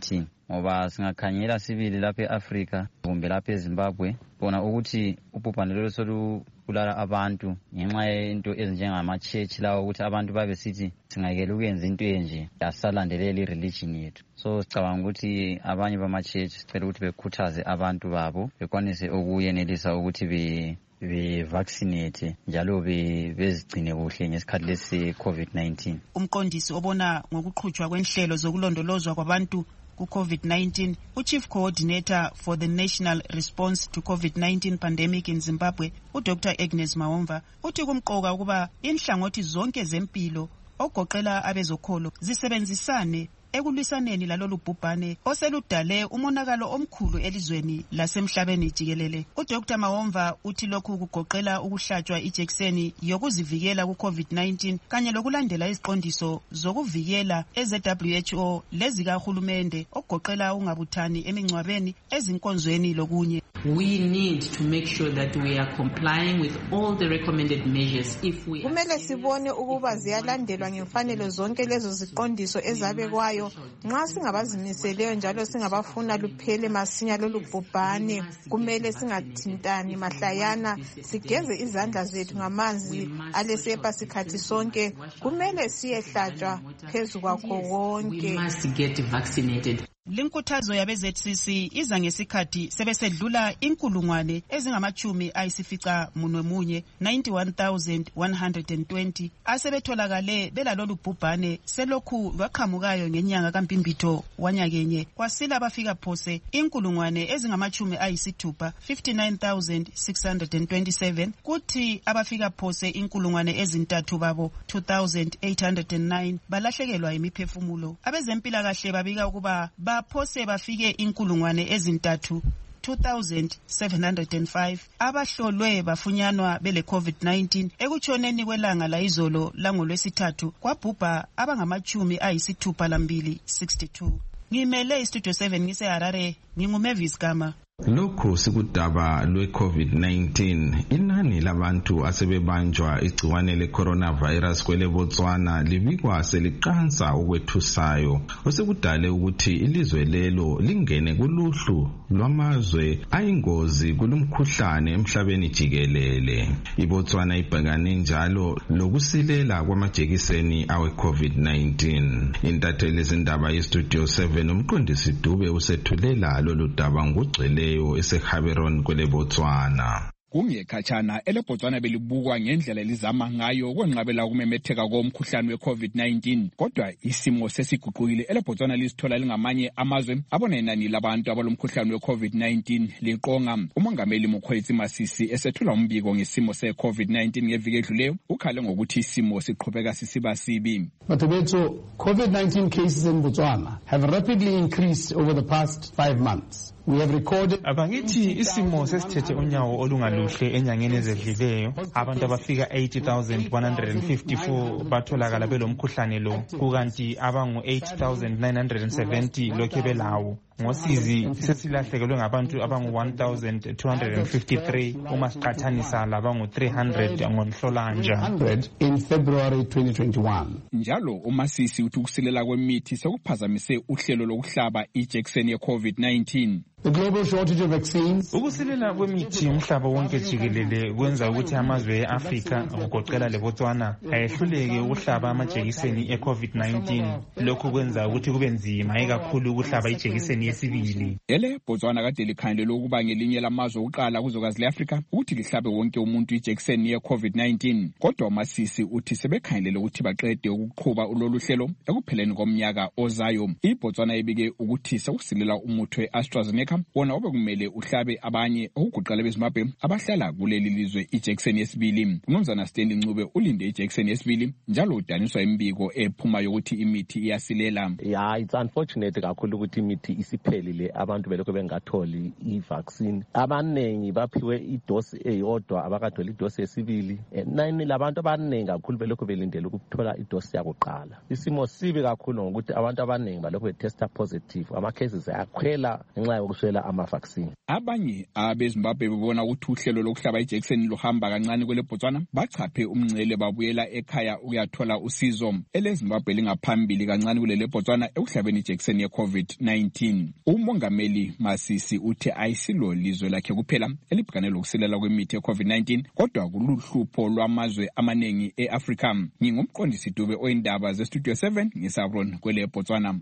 ngoba singakhanyela sibili lapha eAfrika kumbe lapha eZimbabwe bona ukuthi ubhubhane lolu solubulala abantu ngenxa yento ezinjengama-church lawo ukuthi abantu babe sithi singayekela ukwenza into enje asisalandeleli i-religion yethu. So sicabanga ukuthi abanye bama-church sicela ukuthi bekhuthaze abantu babo bekwanise ukuyenelisa ukuthi be be-vaccinate njalo bezigcine kuhle ngesikhathi lesi COVID nineteen. Umqondisi obona ngokuqhutshwa kwenhlelo zokulondolozwa kwabantu ku-COVID nineteen, u-Chief Coordinator for the National Response to COVID nineteen Pandemic in Zimbabwe, uDoctor Agnes Mawomva, uthi kumqoka ukuba inhlangothi zonke zempilo ogoqela abezokholo zisebenzisane ekulwisaneni lalolu bhubhane oseludale umonakalo omkhulu elizweni lasemhlabeni jikelele. uDoctor Mawomva uthi lokhu kugoqela ukuhlatshwa ijekiseni yokuzivikela ku-COVID nineteen kanye lokulandela iziqondiso zokuvikela eze-W H O lezikahulumende okugoqela ungabuthani emingcwabeni, ezinkonzweni lokunye. We need to make sure that we are complying with all the recommended measures. If we kumele sibone ukuba ziyalandelwa ngemfanelo zonke lezo ziqondiso ezabekwayo. Nxa singabazimiseleyo njalo singabafuna luphele masinya lolu bhubhane, kumele singathintani mahlayana, sigeze izandla zethu ngamanzi alesepa sikhathi sonke, kumele siyehlatshwa phezu kwakho wonke. We must get vaccinated. Linkuthazo yabe-Z C C iza ngesikhathi sebesedlula inkulungwane ezingamachumi ayisifica munwe munye ninety-one thousand one hundred twenty asebetholakale belalolu bhubhane selokhu lwaqhamukayo ngenyanga kampimbitho wanyakenye. Kwasila abafika phose inkulungwane ezingamachumi ayisithupha fifty-nine thousand six hundred twenty-seven, kuthi abafika phose inkulungwane ezintathu babo two thousand eight hundred nine balahlekelwa imiphefumulo. Abezempilakahle babika ukuba baphose bafike inkulungwane ezintathu two thousand seven hundred five abahlolwe bafunyanwa bele COVID nineteen. Ekutshoneni kwelanga la izolo langolwesithathu kwabhubha abangamachumi ayisithupha lambili sixty-two. Ngimele istudio seven ngise-Harare, nginguMavis Gama. Lokhu sikudaba lwe-COVID nineteen, inani labantu asebebanjwa igciwane le-coronavirus kwele Botswana libikwa seliqansa ukwethusayo, osekudale ukuthi ilizwe lelo lingene kuluhlu lwamazwe ayingozi kulumkhuhlane emhlabeni jikelele. iBotswana ibhekane njalo lokusilela kwamajekiseni awe-COVID nineteen. Intatheli zindaba yestudio seven umqondisi Dube usethulela lolu daba ngugcwele eseHaberon kwele Botswana. Kungekhatshana eleBotswana belibukwa ngendlela elizama ngayo kwenqabela ukumemetheka komkhuhlane we-COVID nineteen, kodwa isimo sesiguqukile. eleBotswana lisithola lingamanye amazwe abona inani labantu abalomkhuhlane we-COVID nineteen liqonga. Umongameli Mokgweetsi Masisi esethula umbiko ngesimo se-COVID nineteen ngeviki edluleyo ukhale ngokuthi isimo siqhubeka sisiba sibi. Batebetso, COVID nineteen cases in Botswana have rapidly increased over the past five months. We have recorded abangithi isimo sesithethe unyawo olungaluhle enyangeni ezedlileyo. Abantu abafika eighty thousand one hundred fifty-four batholakala belomkhuhlane lo, kukanti abangu eight thousand nine hundred seventy lokhe belawo. Ngosizi sesilahlekelwe ngabantu abangu one thousand two hundred fifty-three uma siqathanisa labangu three hundred ngonhlolanja in February twenty twenty-one. Njalo uMasisi uthi ukusilela kwemithi sekuphazamise uhlelo lokuhlaba ijekiseni ye-COVID nineteen. The global shortage of vaccines. Ukusilela kwemithi umhlaba wonke jikelele kwenza ukuthi amazwe e-Afrika ngokugoqela leBotswana ayehluleke ukuhlaba amajekiseni e-COVID nineteen. Lokhu kwenza ukuthi kube nzima ikakhulu ukuhlaba ijekiseni yesibili. Ele Botswana kade likhangelwe ukuba ngelinye lamazwe okuqala kuzwekazi le-Afrika ukuthi lihlabe wonke umuntu ijekiseni ye-COVID nineteen. Kodwa uMasisi uthi sebekhangelele ukuthi baqede ukuqhuba ulolu hlelo ekupheleni komnyaka ozayo. iBotswana ibike ukuthi sekusilela umuthi we-AstraZeneca wona obekumele uhlabe abanye okugoqela beZimbabwe abahlala kuleli lizwe ijekiseni yesibili. Umnumzana Stanley Ncube ulinde ijekiseni yesibili njalo udaniswa imbiko ephuma yokuthi imithi iyasilela. Yeah, it's unfortunate kakhulu ukuthi imithi isiphelile, abantu belokho bengatholi i-vaccine. Abanengi baphiwe idosi eyodwa abakatholi idosi yesibili. Nani labantu abanengi kakhulu belokho belindele ukuthola idosi yakuqala. Isimo sibi kakhulu ngokuthi abantu abanengi balokho betesta positive. Ama cases ayakhwela ngenxa yoku ngokuswela ama-vaccine. Abanye abezimbabwe bebona ukuthi uhlelo lokuhlaba ijekiseni luhamba kancane kwele Botswana bachaphe umngcele babuyela ekhaya ukuyathola usizo. EleZimbabwe lingaphambili kancane kulele Botswana ekuhlabeni ijekiseni ye-COVID nineteen. Umongameli Masisi uthi ayisilo lizwe lakhe kuphela elibhekane lokusilela kwemithi ye-COVID nineteen kodwa kuluhlupho lwamazwe amaningi e-Afrika. Ngingumqondisi Dube oyindaba ze-Studio seven ngisabron kwele Botswana.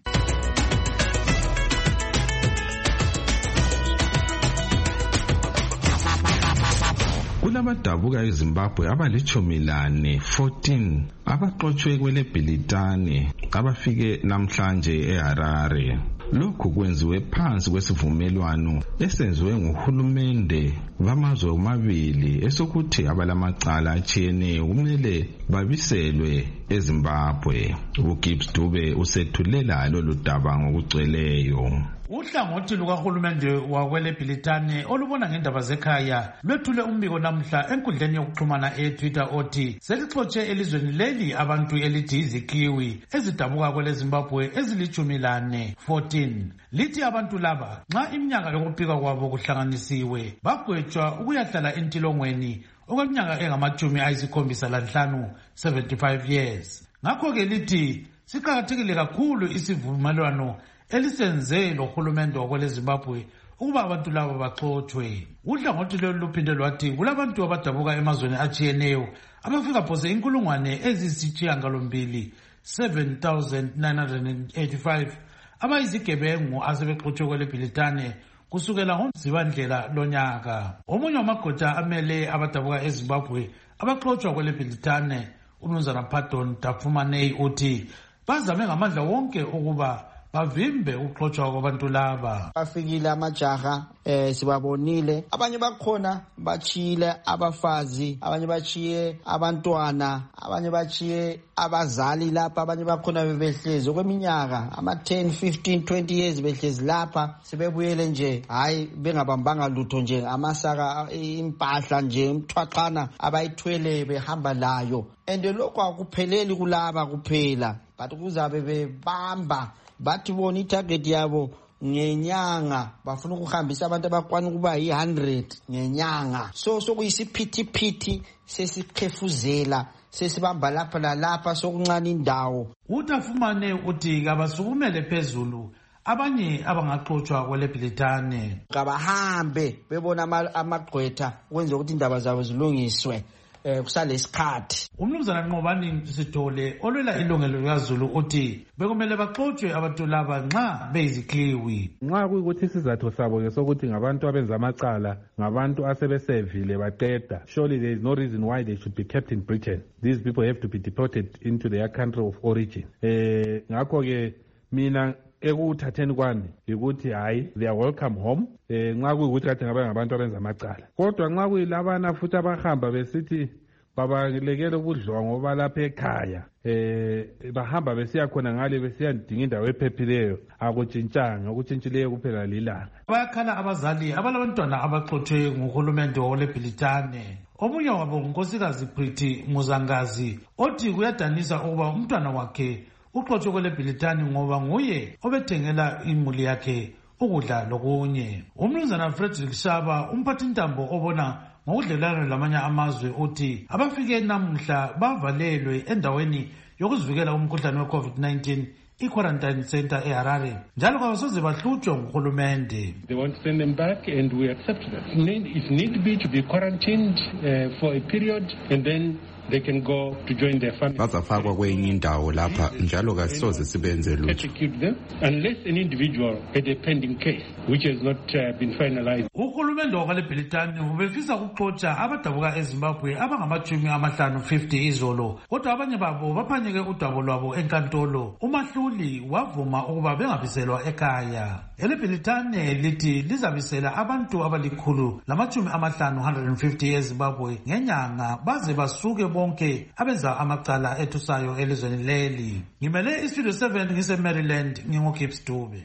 Kulabadabuka eZimbabwe abalichumi lane fourteen abaxotshwe kwele Bhilitane abafike namhlanje eHarare. Lokhu kwenziwe phansi kwesivumelwano esenziwe nguhulumende bamazwe omabili esokuthi abalamacala atshiyeneyo kumele babiselwe eZimbabwe. uGibbs Dube usethulela lolu daba ngokugcweleyo. Uhlangothi lukahulumende wakwele Bhilitane olubona ngendaba zekhaya lwethule umbiko namhla enkundleni yokuxhumana e-Twitter othi selixotshe elizweni leli abantu elithi izikiwi ezidabuka kwele Zimbabwe ezilichumi lane fourteen. Lithi abantu laba nxa iminyaka yokuphika kwabo kuhlanganisiwe bagwetshwa ukuyahlala entilongweni okweminyaka engamachumi ayisikhombisa lanhlanu seventy-five years. Ngakho-ke lithi siqakathekile kakhulu isivumelwano elisenze lohulumende wakwele Zimbabwe ukuba abantu laba baxothwe. Uhlangothi lolu luphinde lwathi kulabantu abadabuka emazweni atshiyeneyo abafika phose inkulungwane ezisishiyagalombili seven thousand nine hundred eighty-five abayizigebengu asebexotshwe kwele Bhilitane kusukela ngoMzibandlela lonyaka. Omunye wamagqwetha amele abadabuka eZimbabwe abaxotshwa kwele Bhilitane uMnumzana Pardon Dafumanei uthi bazame ngamandla wonke ukuba bavimbe ukuxotshwa kwabantu laba. Bafikile amajaha eh sibabonile, abanye bakhona bachile abafazi, abanye bachiye abantwana, abanye bachiye abazali lapha, abanye bakhona bebehlezi kweminyaka ama ten fifteen twenty years behlezi lapha sebebuyele nje hayi bengabambanga lutho nje amasaka impahla nje imthwaqana abayithwele behamba layo. And lokho akupheleli kulaba kuphela but kuzabe bebamba bathi bona itarget yabo ngenyanga bafuna ukuhambisa abantu abakwana kuba yi one hundred ngenyanga. So sokuyisiphithiphithi sesikhefuzela sesibamba lapha lalapha sokuncane indawo. Utafumane uthi kabasukumele phezulu abanye abangaxotshwa kwele Bhilitane kabahambe bebona amagqwetha kwenza ukuthi indaba zabo zilungiswe eh kusalesikhathi. Umnumzana Nqobani Sithole olwela ilungelo likaZulu uthi bekumele baxotshwe abantu laba nxa beyizikliwi. Nxa kuyikuthi isizathu sabo ke sokuthi ngabantu abenza amacala ngabantu asebesevile baqeda, surely there is no reason why they should be kept in Britain. These people have to be deported into their country of origin. Eh ngakho ke mina ekuthatheni kwami ukuthi hayi they are welcome home. Eh nxa kuyikuthi kathi ngaba ngabantu abenza amacala, kodwa nxa kuyilabana futhi abahamba besithi babalekele ukudliwa ngoba lapha ekhaya eh bahamba besiya khona ngale besiyadinga indawo ephephileyo akutshintshanga, okutshintshileyo kuphela lilanga. Bayakhala abazali abalabantwana abaxothwe nguhulumende wale Bhilitane. Omunye wabo unkosikazi Pretty Muzangazi othi kuyadanisa ukuba umntwana wakhe uxothwe kwele Bhilitane ngoba nguye obethengela imuli yakhe ukudla lokunye. Umnumzana Frederick Shaba umphathintambo obona ngokudlelana lamanye amazwe uthi abafike namuhla bavalelwe endaweni yokuzivikela umkhuhlane we-COVID nineteen i-quarantine center eHarare njalo kabasoze bahlutshwe nguhulumende. They want to send them back and we accept that. If need be to be quarantined uh, for a period and then they can go to join their family. Bazafakwa kwenye indawo lapha njalo kasoze sibenze lutho. Unless an individual had a pending case which has not uh, been finalized. Uhulumende wakwale Bhilitane ubefisa ukuxotsha abadabuka eZimbabwe abangamachumi amahlanu fifty izolo, kodwa abanye babo baphanyeke udaba lwabo enkantolo. Umahluli wavuma ukuba bengabiselwa ekhaya. Ele Bhilitane lithi lizabisela abantu abalikhulu lamachumi amahlanu one hundred fifty eZimbabwe ngenyanga baze basuke bonke abenza amacala ethusayo elizweni leli. Ngimele iStudio seven ngise Maryland ngingoGibbs Dube.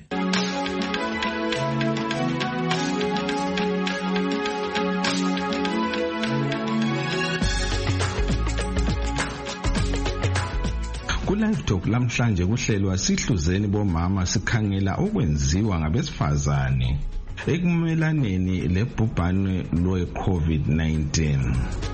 Ku-Live Talk lamhlanje kuhlelwa sihluzeni bomama sikhangela okwenziwa ngabesifazane ekumelaneni lebhubhane lwe-COVID nineteen.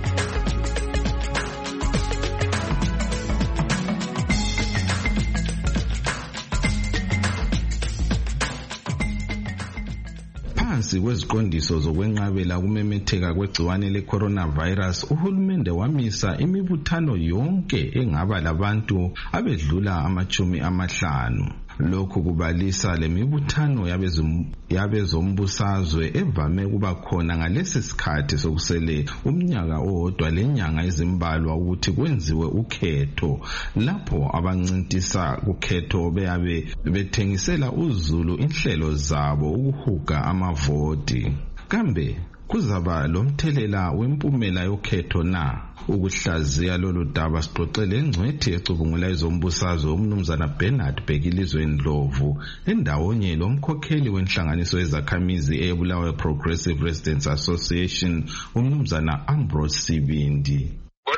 Phansi kweziqondiso zokwenqabela ukumemetheka kwegciwane le-coronavirus, uhulumende wamisa imibuthano yonke engaba labantu abedlula amachumi amahlanu. Lokhu kubalisa lemibuthano yabezombusazwe evame ukuba khona ngalesi sikhathi sokusele umnyaka owodwa lenyanga ezimbalwa ukuthi kwenziwe ukhetho, lapho abancintisa kukhetho beyabe bethengisela uzulu inhlelo zabo ukuhuga amavoti. Kambe kuzaba lomthelela wempumela yokhetho na? Ukuhlaziya lolu daba sixoxele ingcwethi ecubungula izombusazwe umnumzana Bernard Bhekilizwe Ndlovu endawonye lomkhokheli wenhlanganiso yezakhamizi eBulawayo Progressive Residents Association umnumzana Ambrose Sibindi.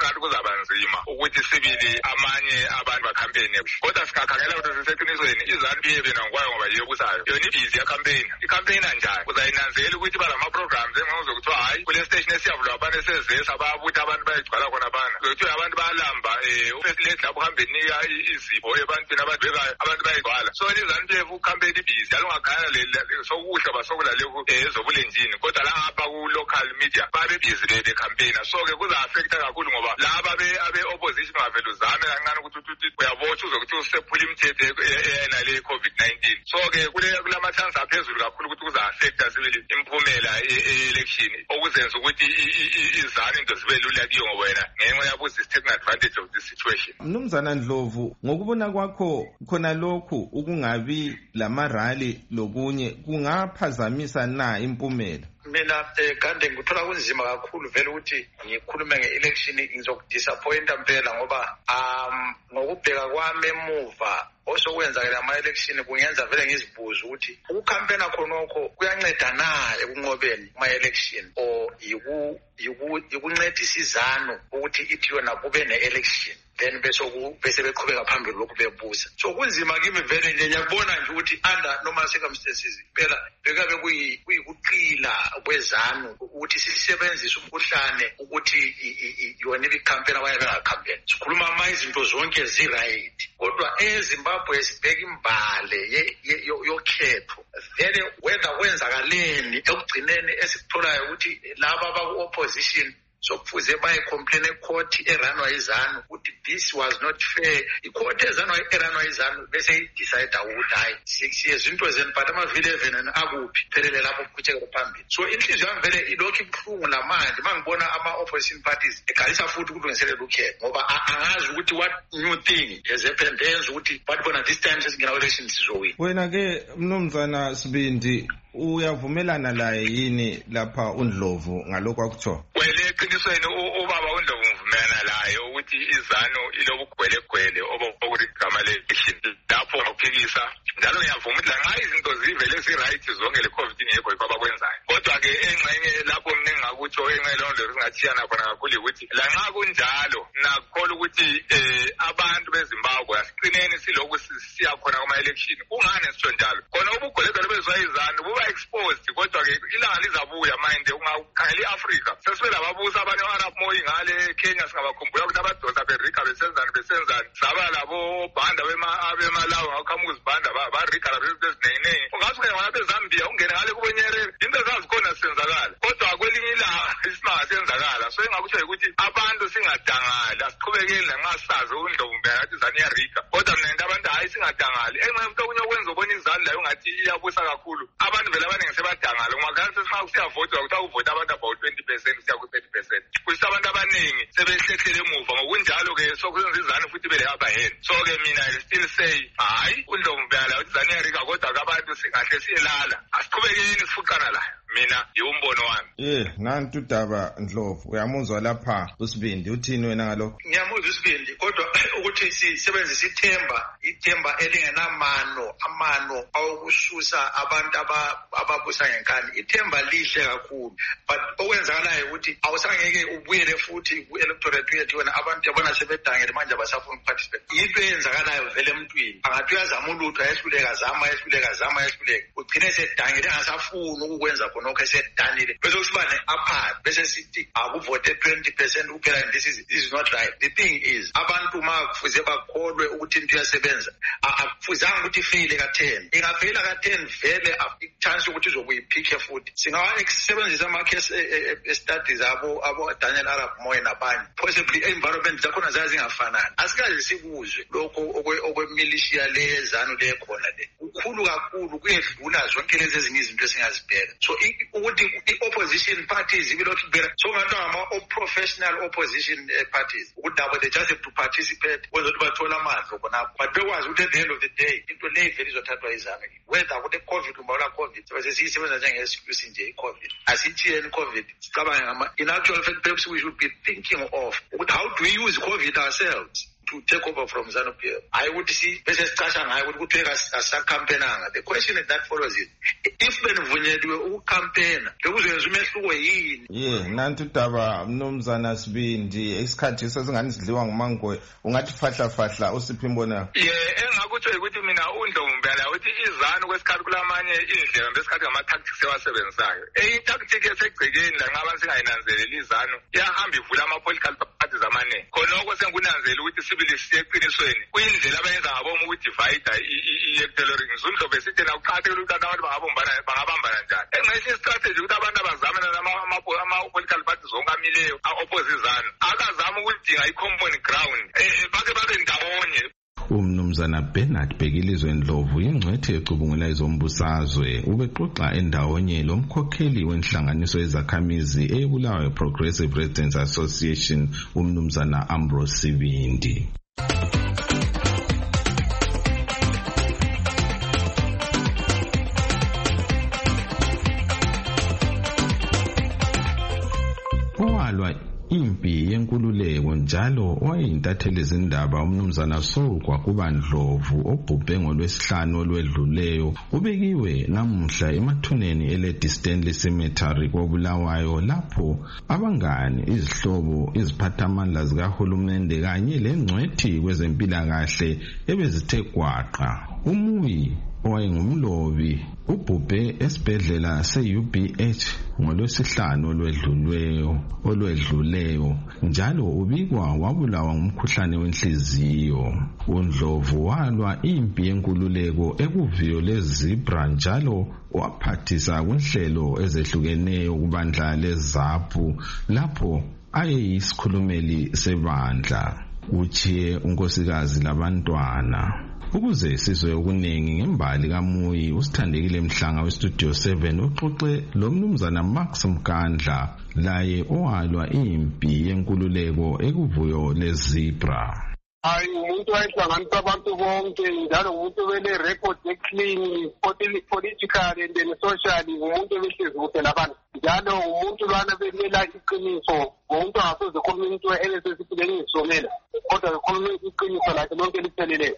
Ukuthi sibili amanye abantu bakhampeni kodwa sikhakhangela ukuthi siseqinisweni izanu biye nangwayo ngoba yebusayo yona ibhizi ya campaign icampaign kanjani uzayinanzela ukuthi bala ma programs engazo ukuthi hayi kule station esiyavula abantu esezesa babuthi abantu bayigcwala khona bana ukuthi abantu balamba eh first late lapho hambeni izipho ebantwini abadwekayo abantu bayigcwala so izanu biye ku campaign ibhizi alungakhaya le sokuhla basokula leku ezobulenjini kodwa la ngapha ku local media babe busy le campaign so ke kuza affect kakhulu ngoba laba be abe opposition bavela uzame kancane ukuthi uyabotsha uzokuthi usephula imithetho eyena le COVID nineteen so ke kule kulama chance aphezulu kakhulu ukuthi kuza affect sibili impumela e-election okuzenza ukuthi izana into zibe lula kiyo wena ngenxa yabuzi taking advantage of this situation. Mnumzana Ndlovu, ngokubona kwakho khona lokhu ukungabi lamarali lokunye kungaphazamisa na impumela? Mina kade ngithola kunzima kakhulu vele ukuthi ngikhulume nge-election ngizokudisappointa mpela ngoba um ngokubheka kwami emuva osokwenzakala ama-election kungenza vele ngizibuza ukuthi ukukhampena khonokho kuyanceda na ekunqobeni ama-election or yikuncedisa izanu ukuthi ithi yona kube ne-election then bese bese beqhubeka phambili lokhu bebusa so kunzima kimi vele nje ngiyakubona nje ukuthi under normal circumstances phela bekabe kuyikuqila kwezanu ukuthi sisebenzise umkhuhlane ukuthi yona ibikhampeni abaye bengakhampeni sikhuluma ama izinto zonke zi-right kodwa eZimbabwe sibheka imbale yokhetho vele whether kwenzakaleni ekugcineni esikutholayo ukuthi laba abaku-opposition so kufuze bayicomplain ecourt eranwa izanu ukuthi this was not fair. Icourt ezanwa eranwa izanu bese idecide ukuthi hayi siyezinto zeni but amavile even akuphi phelele lapho kuchekela phambili. So inhliziyo yami vele ilokhu ibuhlungu namanje mangibona ama opposition parties eqalisa futhi ukulungiselela ukhetho ngoba angazi ukuthi what new thing has happened enza ukuthi bathi bona this time sesingena elections sizowina. Wena ke mnumzana Sibindi uyavumelana laye yini lapha uNdlovu ngalokho akutho? Well eqinisweni ubaba uNdlovu uvumelana laye ukuthi izanu ilobugwelegwele obokuthi igama le-election lapho akuphikisa njalo ngiyavuma ukuthi la nxa izinto zivele zi-right zonke le COVID ingekho yikho abakwenzayo kodwa ke engxenye lapho mina engingakutsho engxenye lonto singathiyana khona kakhulu ukuthi la nxa kunjalo nakukholwa ukuthi abantu beZimbabwe asiqineni silokhu siyakhona kuma-election kungani sitsho njalo khona ubugwelegwele bezwayizanu buba exposed kodwa ke ilanga lizabuya manje ungakhangela i-Africa sesibe lababusa abanye Arab moyi ngale Kenya singabakhumbula ukuthi abadosa berika besenzani besenzani saba labo banda bemalawi ngakhamuka uzibanda barika labezinto ezinenginengi ungasuke ngapha eZambia ungene ngale kubenyere into ezazikhona zisenzakala kodwa kwelinye ilanga isimanga senzakala so engakusho ukuthi abantu singadangali asiqhubekeni lanxa sazi uNdlovu ngathi izani yarika kodwa mina into abantu hayi singadangali enxa umuntu okunye okwenza ubona izani layo ngathi iyabusa kakhulu abantu vele abaningi sebadangala ungakhala sesifaka siyavota ukuthi awuvota abantu about twenty percent kusiya ku-thirty percent kuthi abantu abaningi sebehlehlele emuva ngokunjalo-ke sokwenza izanu futhi bele-upper so ke mina I still say hayi uNdlovu mbala ukuthi izani yarika kodwa ke abantu singahle siyelala asiqhubekeni sifuqana layo. mina yiwumbono wami. Eh, nantu Daba Ndlovu, uyamuzwa lapha uSibindi, uthini wena ngalokho? Ngiyamuzwa uSibindi, kodwa ukuthi sisebenzise ithemba, ithemba elingenamano, amano awukususa abantu ababusa ngenkani. Ithemba lihle kakhulu, but okwenzakalayo ukuthi awusangeke ubuyele futhi ku-electorate yethu wena abantu yabona sebedangele manje abasafuna ukuparticipate. Yinto eyenzakalayo vele emntwini, angathi uyazama ulutho ayehluleka zama ayehluleka zama ayehluleka ugcine sedangele angasafuni ukukwenza khonokho esedanile bese kusiba ne-apart bese sithi akuvote twenty percent kuphela and this is, this is not right. The thing is abantu ma kufuze bakholwe ukuthi into iyasebenza, akufuzanga ukuthi ifeyile ka-ten, ingafeyila ka-ten vele i-chance ukuthi uzokuyiphikhe futhi. Singawa-sebenzisa ama-case studies abo abo Daniel Arap Moyo nabanye, possibly environment zakhona zazi zingafanani. Asikaze sikuzwe lokho okwemilishiya le yezanu le khona le ukhulu kakhulu kuyedlula zonke lezi ezinye izinto esingazibheka. So ukuthi i-opposition parties ibilokhu ibheka so ngathi ama-professional opposition parties ukuthi nabo they just have to participate kwezokuthi bathole amandla khonapho, but bekwazi ukuthi at the end of the day into le vele izothathwa izame whether ukuthi covid umbawula covid bese siyisebenza njenge-excuse nje i-covid asithiyeni covid sicabanga ngama in actual fact perhaps we should be thinking of ukuthi how do we use covid ourselves to take over from ZANU-P F. I would see bese sicasha ngayo ukuthi kutheka asakhampenanga. The question that follows is if benivunyelwe ukukampena bekuzoyenza umehluko yini? Yeah, nantu Daba Mnumzana Sibindi isikhathi sesingani sidliwa ngumangwe ungathi fahla fahla usiphi imbona? Yeah, engakutsho ukuthi mina uNdlovumbela uthi izanu kwesikhathi kulamanye indlela besikhathi ngama tactics ewasebenzayo. Eyi tactic esegcekeni la ngaba singayinanzeleli izanu iyahamba ivula ama political parties amaningi. Khonoko sengunanzela ukuthi sibili siyeqinisweni kuyindlela abayenza ngabomu ukudivide i-electoral ngizundlobe sithi na uqhathekile ukuthi abantu bangabombana bangabambana njani. Engayisi strategy ukuthi abantu abazamana ama-political parties zonke amileyo a-opposizana akazama ukudinga i-common ground bake babe ndawonye. Umnumzana Bernard Bhekilizwe Ndlovu ingcwethe ecubungula izombusazwe ubexoxa endawonye lomkhokheli wenhlanganiso yezakhamizi eBulawayo Progressive Residents Association umnumzana Ambrose Sibindi. Owalwa impi yenkululeko njalo wayeyintatheli zindaba umnumzana Sokwa kubaNdlovu obhubhe ngolwesihlanu olwedluleyo ubekiwe namuhla emathuneni eLady Stanley Cemetery koBulawayo lapho abangani izihlobo iziphathamandla zikahulumende kanye lengcwethi kwezempilakahle ebezithe gwaqa. Umuyi owayengumlobi ubhubhe esibhedlela se-U B H ngolwesihlanu olwedluleyo olwedluleyo njalo ubikwa wabulawa ngumkhuhlane wenhliziyo. uNdlovu walwa impi yenkululeko ekuviyo lezibra njalo waphathisa kwinhlelo ezehlukeneyo kubandla leZAPU lapho ayeyisikhulumeli sebandla. Uchiye unkosikazi labantwana. Ukuze sizwe okuningi ngembali kaMuyi usithandekile Mhlanga westudio seven uxoxe lo mnumzana Max Mkandla laye owalwa impi yenkululeko ekuvuyo lezibra. Hayi umuntu wayehlanganisa abantu bonke njalo umuntu wele record eclean politically and then socially umuntu wehlezi kuhle labantu njalo umuntu lwana belela iqiniso umuntu asoze community elesesiphileni ngisomela kodwa ukhuluma iqiniso lakhe lonke liphelele.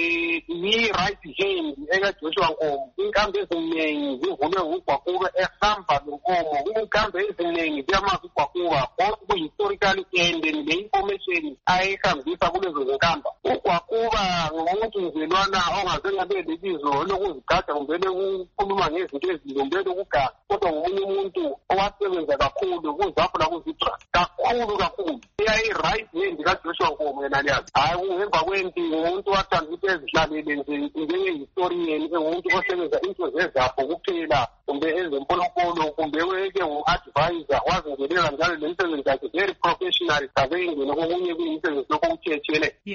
Yi right hand eka Joshua Nkomo inkambi eziningi zivulwe uGwakuba ehamba noNkomo inkambi eziningi ziyamazi uGwakuba kodwa ku-historical end le information ayihambisa kulezo zinkamba. uGwakuba ngumuntu nzilwana ongazengabe lebizo lokuzigada kumbele ukukhuluma ngezinto ezilombele ukugada kodwa ngomunye umuntu owasebenza kakhulu kuzapho lakuzibra kakhulu kakhulu iyayi-right hand kaJoshua Nkomo yena liyazi. Hayi kungemva kwempi ngumuntu wathanda ukuthi ezihlalele nje njenge-historian engumuntu osebenza into zezapho kuphela kumbe ezempolopolo kumbe weke ngu-advisor wazingelela njalo le misebenzi yakhe very professional kaze ingene kokunye kuyimisebenzi lokho kuthetshele. Ye kungabe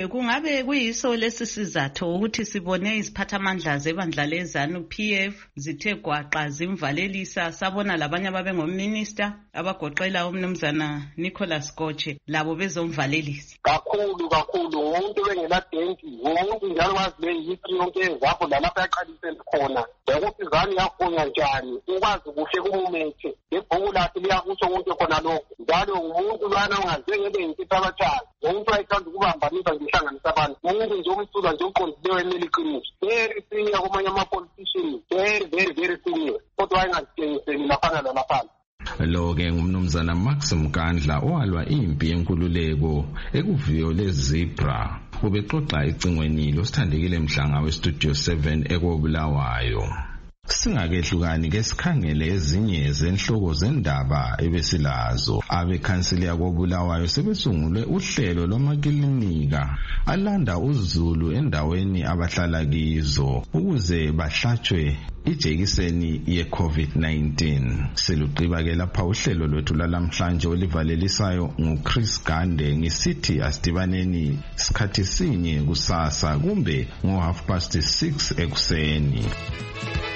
Ngabe kuyiso lesi sizathu ukuthi sibone iziphathamandla zebandla lezanu P F zithe gwaqa zimvalelisa, sabona labanye ababe ngominister abagoqela umnumzana Nicholas Goche labo bezomvalelisa. Kakhulu kakhulu umuntu bengena denki, umuntu njalo wazi le history yonke ezapho lalapha yaqalise khona. Ukuthi izani yakhona njani, ukwazi kuhle kumumethe. Ibhuku lakhe liyakusho konke khona lokho. Njalo umuntu lwana ungazengele inkitabachana. Umuntu ayithanda ukubambanisa ngihlanganisa abantu. Umuntu nje umsula nje uqondileyo emeli qiniso. Very senior kumanye ama-politicians. Very very very senior. Kodwa ayengazitshengiseli laphana lalaphana. Lo-ke ngumnumzana Max Mkandla owalwa impi yenkululeko ekuviyo leZebra. Ubexoxa ecingweni losithandekile Mhlanga weStudio seven ekobulawayo. Singakehlukani ke sikhangele ezinye zenhloko zendaba ebesilazo. Abekhansili yakobulawayo sebesungule uhlelo lwamakilinika alanda uzulu endaweni abahlala kizo ukuze bahlatshwe ijekiseni ye-COVID nineteen. Siluqiba ke lapha uhlelo lwethu lalamhlanje olivalelisayo nguChris Gande ngisithi asidibaneni sikhathi sinye kusasa kumbe ngo half past six ekuseni.